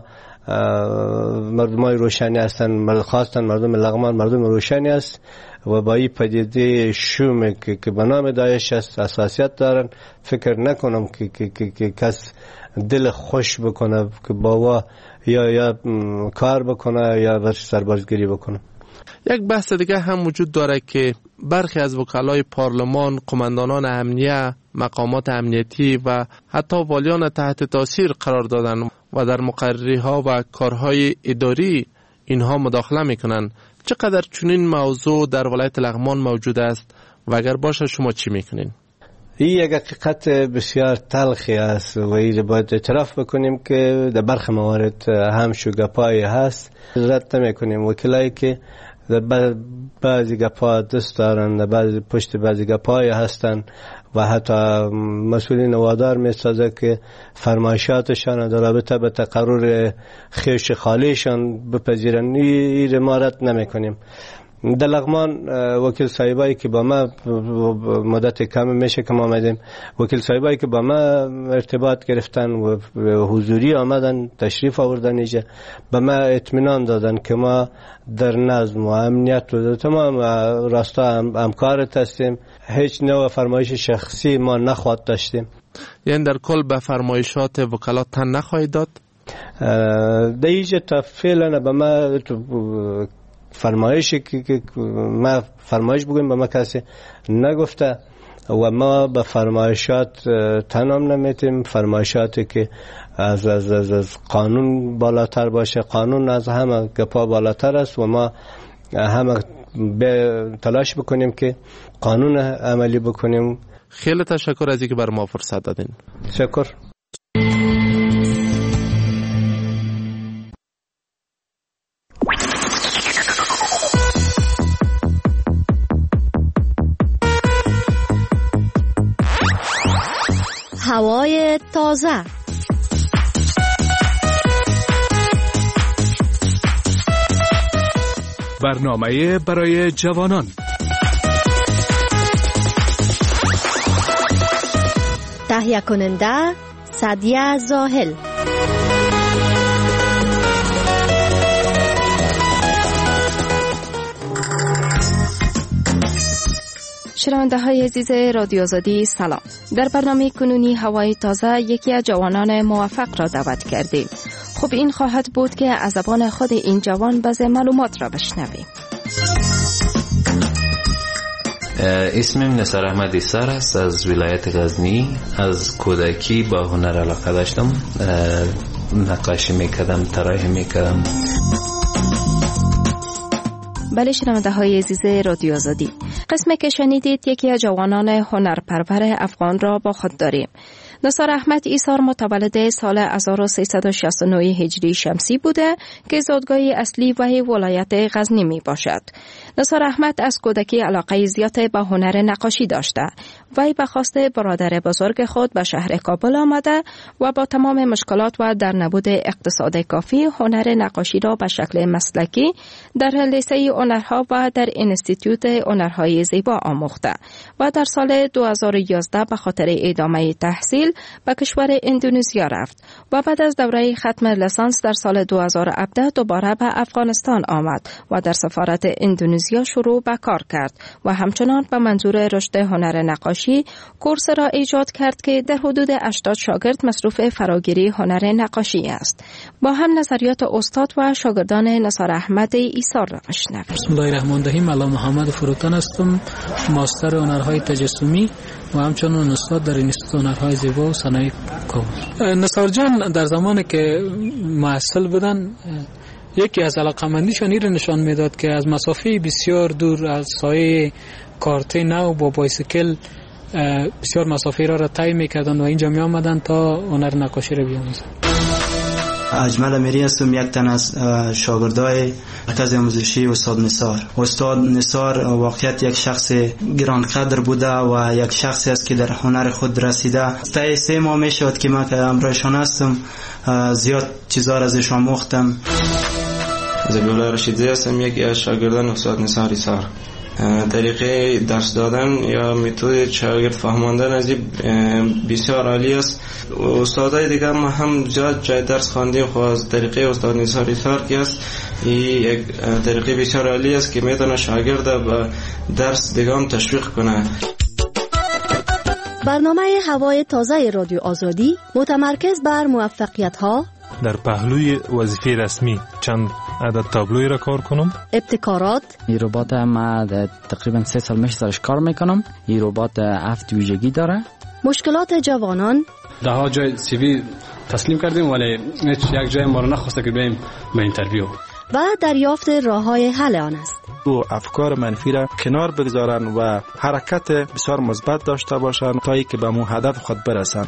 مردمای روشنی هستن، خاصتا مردم لغمان مردم روشنی است و با این پدیده شوم که به نام داعش است اساسیت دارن. فکر نکنم که کس دل خوش بکنه که با یا کار بکنه یا سربازگیری بکنه. یک بحث دیگه هم وجود داره که برخی از وکلای پارلمان، قماندانان امنیه، مقامات امنیتی و حتی والیان تحت تاثیر قرار دادن و در مقرری ها و کارهای اداری اینها مداخله میکنن. چقدر چنین موضوع در ولایت لغمان موجود است و اگر باشه شما چی میکنین؟ این یک حقیقت بسیار تلخی است و این باید اعتراف بکنیم که در برخی موارد هم شوگپایی هست. رد نمیکنیم وکلایی که در بعضی گپا دست دارن، در بعضی پشت بعضی گپای هستن و حتی مسئولین وادار میسازه که فرمایشاتشان در رابطه به تقرر خیش خالیشان بپذیرن. این ما رد نمیکنیم. در لغمان وکیل صاحبایی که با ما مدت کم میشه که ما آمدیم، وکیل صاحبایی که با ما ارتباط گرفتن و حضوری آمدن، تشریف آوردن اینجا، به ما اطمینان دادن که ما در نظم و امنیت و تمام راستا همکارت هستیم، هیچ نوع فرمایش شخصی ما نخواهد داشتیم. یعنی در کل به فرمایشات وکلات تن نخواهید داد؟ در اینجا تا فعلا به ما فرمایشی که ما فرمایش بگویم به ما کسی نگفته و ما به فرمایشات تنام نمیتیم. فرمایشاتی که از قانون بالاتر باشه، قانون از همه گپا بالاتر است و ما همه تلاش بکنیم که قانون عملی بکنیم. خیلی تشکر از اینکه بر ما فرصت دادین. تشکر. هوای تازه. برنامه برای جوانان. تهیه کننده سعدیه زاهل. شنونده های عزیز رادیو آزادی سلام. در برنامه کنونی هوای تازه یکی از جوانان موفق را دعوت کردیم. خب این خواهد بود که از زبان خود این جوان بعضی معلومات را بشنویم. اسمم نصر احمد ایسار است، از ولایت غزنی. از کودکی با هنر علاقه داشتم، نقاشی میکردم، طراحی میکردم. بله شنونده های عزیز رادیو آزادی، قسمی که شنیدید یکی از جوانان هنرپرور افغان را با خود داریم. نصر احمد ایسار متولد سال 1369 هجری شمسی بوده که زادگاه اصلی وی ولایت غزنی می باشد. نصر احمد از کودکی علاقه زیاد به هنر نقاشی داشته. وی به خواست برادر بزرگ خود به شهر کابل آمده و با تمام مشکلات و در نبود اقتصاد کافی هنر نقاشی را به شکل مسلکی در لیسه هنرها و در انستیتوت هنرهای زیبا آموخته و در سال 2011 به خاطر ادامه تحصیل به کشور اندونزیا رفت و بعد از دوره ختم لیسانس در سال 2017 دوباره به افغانستان آمد و در سفارت اندونزیا شروع به کار کرد و همچنان به منظور رشد هنر نقاشی نقاشی کورس را ایجاد کرد که در حدود 80 شاگرد مصروف فراگیری هنر نقاشی است. با هم نظریات استاد و شاگردان نثار احمد ایثار را بشنویم. بسم الله الرحمن الرحیم. علامه محمد فروتن هستم، ماستر هنرهای تجسمی و همچنین استاد در انستیتوت هنرهای زیبا و صنایع کابل. نثار جان در زمانی که محصل بودن یکی از علاقمندیشان این نشان میداد که از مسافه بسیار دور از سایه کارت نو با بایسیکل بسیار مسافه را طی میکردند و اینجا می آمدند تا هنر نقاشی را بیاموزند. اجمل امیری هستم، یک تن از شاگردای مرکز آموزشی استاد نثار. استاد نثار واقعیت یک شخص گرانقدر بوده و یک شخصی است که در هنر خود رسیده. تا 3 ماه میشد که من که همراهشان هستم، زیاد چیزا را ازش آموختم. زبی‌الله رشیدی هستم، یکی از شاگردان استاد نثار ایثار. طریقه درس دادن یا متد شاگرد فهماندن از بسیار عالی است. استادای دیگه ما هم جای درس خواندیم، خو از طریقه استاد نثار ایثار که است این یک طریقه بسیار عالی است که میتونه شاگرد به درس دیگه هم تشویق کنه. برنامه هوای تازه رادیو آزادی متمرکز بر موفقیت‌ها در پهلوی وظیفه رسمی چند عدد تابلوی را کار کنم. ابتکارات. این ربات ما تقریبا 3 سال میشه درش کار میکنم. این ربات 7 ویژگی داره. مشکلات جوانان. ده ها جای سی وی تسلیم کردیم ولی هیچ یک جای ما را نخواسته که بریم به اینترویو. و دریافت راه‌های حل آن است. و افکار منفی را کنار بگذارن و حرکت بسیار مثبت داشته باشن تا اینکه به مو هدف خود برسن.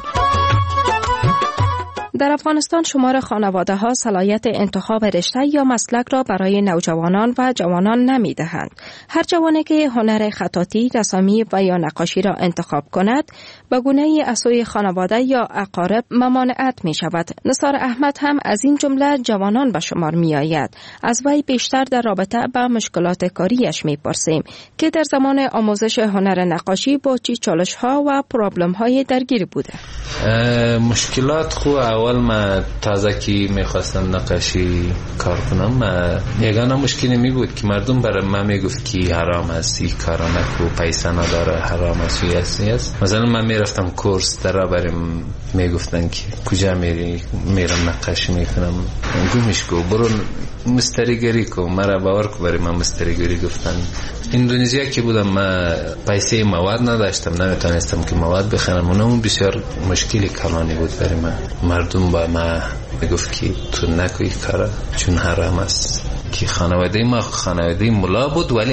در افغانستان شمار خانواده ها صلاحیت انتخاب رشته یا مسلک را برای نوجوانان و جوانان نمی دهند. هر جوانی که هنر خطاطی، رسامی و یا نقاشی را انتخاب کند، به گونه‌ای از سوی خانواده یا اقارب ممانعت می شود. نثار احمد هم از این جمله جوانان به شمار می آید. از وی بیشتر در رابطه با مشکلات کاریش می پرسیم که در زمان آموزش هنر نقاشی با چه چالش ها و پرابلم های درگیر بوده. مشکلات خو اول ما تازه که میخواستم نقاشی کار کنم، یگانه مشکلی می بود که مردم برای من میگفت که حرام است این کارا نکو، پیسه نداره، حرام است و است. مثلا من میرفتم کورس در بریم میگفتن که کجا میرم نقاشی میکنم، گومش کو برو مستریگری کو، مرا باور کو برای من مستریگری گفتن. اندونزیا که بودم ما پیسه مواد نداشتم، نمیتونستم که مواد بخرم، اونم بسیار مشکلی کلانی بود برای من. مردم با ما میگفت که تو نکوی کارا چون حرام است. که خانواده ما خانواده ملا بود، ولی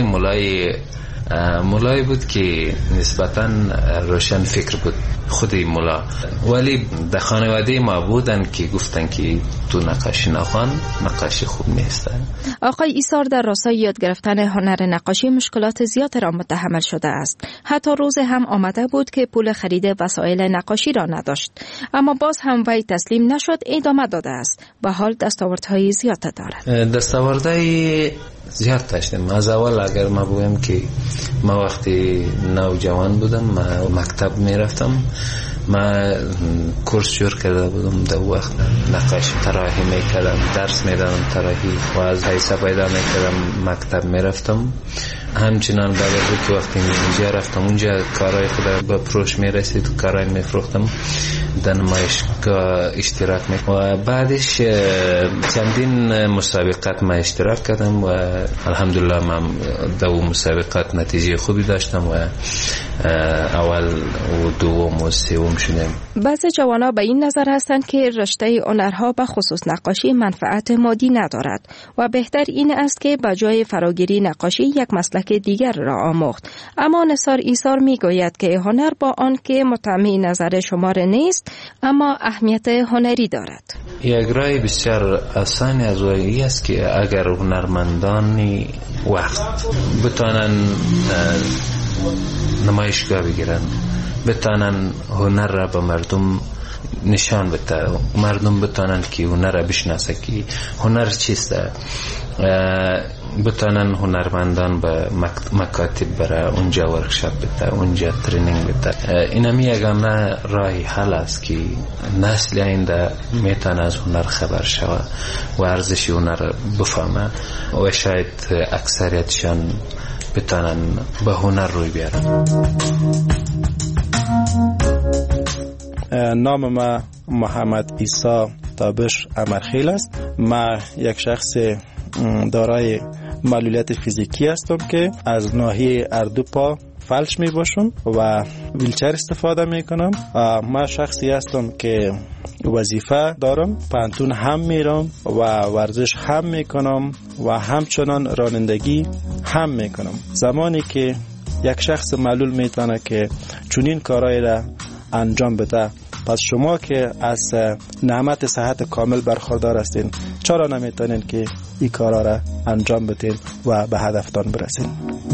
ملای بود که نسبتاً روشن فکر بود خودی ملا، ولی در خانواده ما بودن که گفتن که تو نقاشی نخوان، نقاشی خوب نیست. آقای ایثار در راستای یاد گرفتن هنر نقاشی مشکلات زیاد را متحمل شده است. حتی روز هم آمده بود که پول خرید وسایل نقاشی را نداشت، اما باز هم وی تسلیم نشد، ادامه داده است. به حال دستاوردهای زیاد دارد. دستاوردهای زیاد داشتم. از اول اگر ما بگم که ما وقتی نوجوان بودم ما مکتب میرفتم، ما کورس شروع کرده بودم، در وقت نقاشی طراحی میکردم، درس میدادم طراحی و از حیثه پیدا میکردم مکتب میرفتم. همچنان بعد از که وقتی اینجا رفتم اونجا کارهای خود به فروش میرسید، کارهای میفروختم، در نمایشگاه اشتراک میکردم و بعدش چندین مسابقات ما اشتراک کردم و الحمدلله من در مسابقات نتیجه خوبی داشتم و اول و دوم و سوم شدم. بعضی جوانا به این نظر هستند که رشته هنرها به خصوص نقاشی منفعت مادی ندارد و بهتر این است که به جای فراگیری نقاشی یک مسلک دیگر را آموخت. اما نثار ایثار میگوید که هنر با آن که مطمع نظر شمار نیست، اما اهمیت هنری دارد. یک راه بسیار آسانی از وی است که اگر هنرمندانی وقت بتانن نمایشگاه بگیرن، بتانن هنر را به مردم نشان بده، مردم بتانن که هنر را بشناسه که هنر چیست، بتانن هنرمندان به مکاتب برای اونجا ورکشاپ بده، اونجا ترینینگ بده. این هم یگانه راه حل است که نسل آینده میتونه از هنر خبر شوه و ارزش هنر بفهمه و شاید اکثریتشان بتانن به هنر روی بیارن. نام ما محمد عیسی تابش امرخیل است. ما یک شخص دارای معلولیت فیزیکی هستم که از ناحیه اردو پا فلج می باشم و ویلچر استفاده می کنم. ما شخصی هستم که وظیفه دارم، پانتون هم میرم و ورزش هم میکنم و همچنان رانندگی هم میکنم. زمانی که یک شخص معلول میتونه که چنین کارهای را انجام بده، پس شما که از نعمت صحت کامل برخوردار هستین، چرا نمیتونین که این کارها را انجام بدین و به هدفتان برسین؟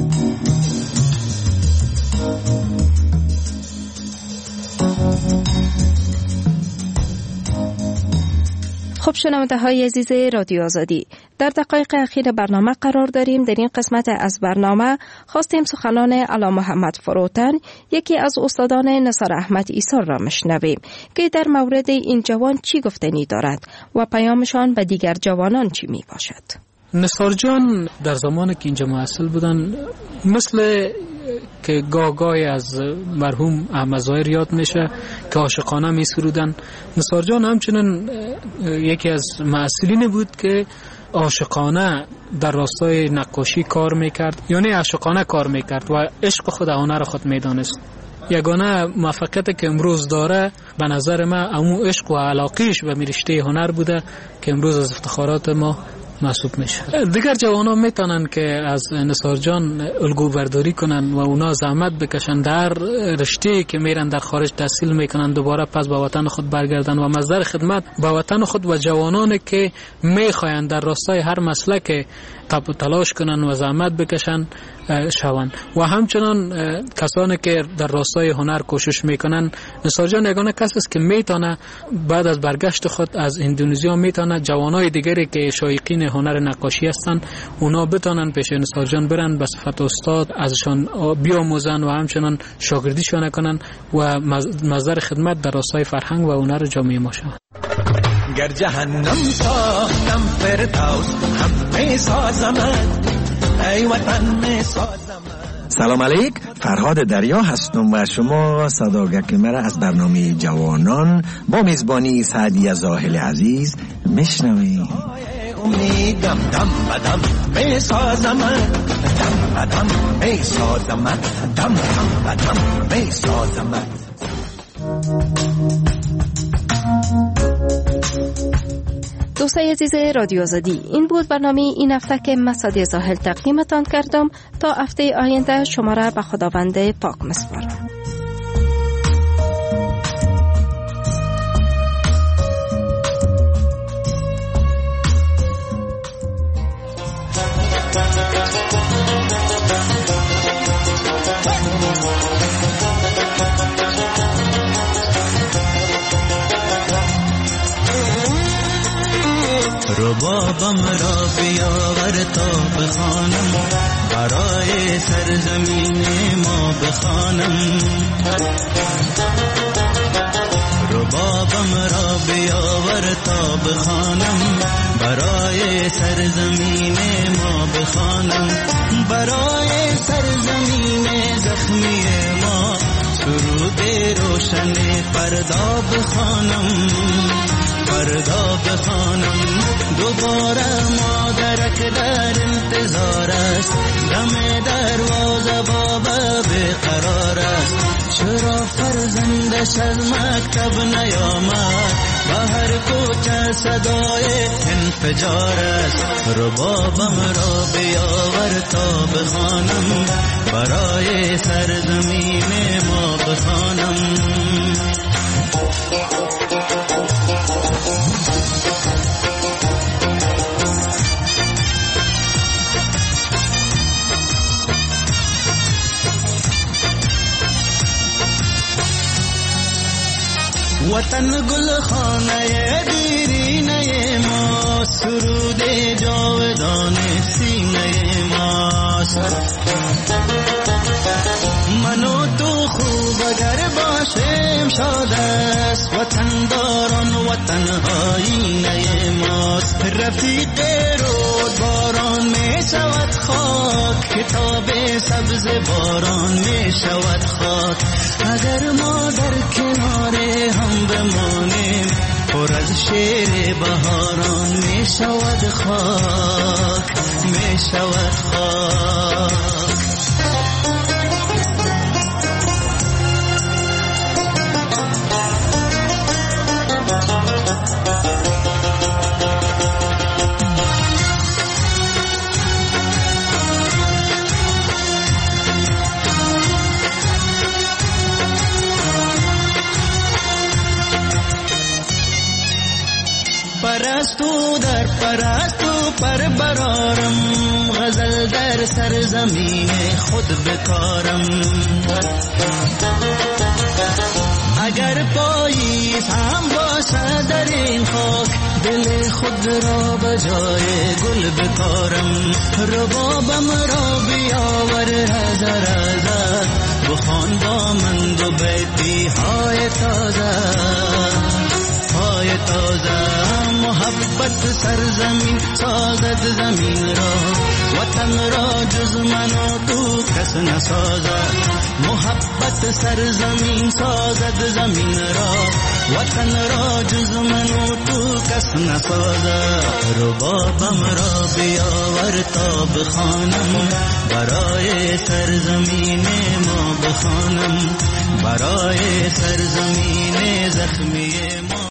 خب شنونده های عزیز رادیو آزادی، در دقایق اخیر برنامه قرار داریم. در این قسمت از برنامه خواستیم سخنان علا محمد فروتن، یکی از استادان نثار احمد ایثار را مشنویم که در مورد این جوان چی گفتنی دارد و پیامشان به دیگر جوانان چی می باشد. نثار جان در زمانی که اینجا محصل بودن، مثل که گاهی از مرحوم احمد ظاهر یاد میشه که عاشقانه می سرودن، نثار جان همچنین یکی از محصلین بود که عاشقانه در راستای نقاشی کار میکرد، یعنی عاشقانه کار میکرد و عشق خود هنر خود میدانست. یگانه موفقیت که امروز داره به نظر من امو عشق و علاقیش به رشته هنر بوده که امروز از افتخارات ما محسوب میشه. دیگر جوانان میتونن که از نثار جان الگو برداری کنن و اونا زحمت بکشن در رشته که میرن در خارج تحصیل میکنن، دوباره پس به وطن خود برگردن و مصدر خدمت به وطن خود و جوانانی که میخواین در راستای هر مسلک تب و تلاش کنن و زحمت بکشن شوند. و همچنان کسانی که در راستای هنر کوشش میکنن، نثار جان یگانه کسی است که میتونه بعد از برگشت خود از اندونزیا میتونه جوانای دیگری که شایقین هنر نقاشی هستن اونا بتونن پیش نثار جان برن، به صفت استاد ازشان بیاموزن و همچنان شاگردیشون کنن و مصدر خدمت در راستای فرهنگ و هنر جامعه ما شوند. گر جهنم ساختم فردوس هم می سازمت، ای وطن می سازمت. سلام علیک، فرهاد دریا هستم و شما صداگک مرا از برنامه جوانان با میزبانی سعدی زاهل عزیز میشنوید. امیدم دم بدم می سازمت، دم بدم می سازمت، دم بدم می سازمت. دوستای عزیز رادیو آزادی، این بود برنامه این هفته که من سعدی زاهل تقدیمتان کردم. تا هفته آینده شما را به خداوند پاک می‌سپارم. ربابم را بیاور تا بخوانم، برای سرزمین ما بخوانم. ربابم را بیاور تا بخوانم، برای سرزمین ما بخوانم. برای سرزمین زخمی ما سرود روشن فردا بخوانم، فردا بخوانم. دوباره مادرک در انتظار است، دم دروازه بابا بیقرار است. چرا فرزندش از مکتب نیامد، به هر کوچه صدای انفجار است. ربابم را بیاور تا بخوانم، برای سرزمین ما بخوانم. وطن گل خانه دیرینه ما، سرود جاودان سینه ماست. من و تو خوب اگر باشیم شاد است، وطن داران وطن آینه ماست. رفیق رود باران می شود خاک، کتاب سبز باران می شود خاک. اگر ما در کنار هم بمانیم پر از شعر بهاران می شود خاک، می شود خاک. پرستو در پرستو پر برارم، غزل در سرزمین خود بکارم. اگر پاییز هم باشد در این خاک، دل خود را به جای گل بکارم. ربابم را بیاور رز رز، بخوان با من دو بیتی های تازه، های تازه. محبت سرزمین سازد زمین را، وطن را جز من و تو کس نسازد. محبت سرزمین سازد زمین را، وطن را جز من و تو کس نسازد. ربابم را بیاور تا بخوانم، برای سرزمین ما بخوانم، برای سرزمین زخمی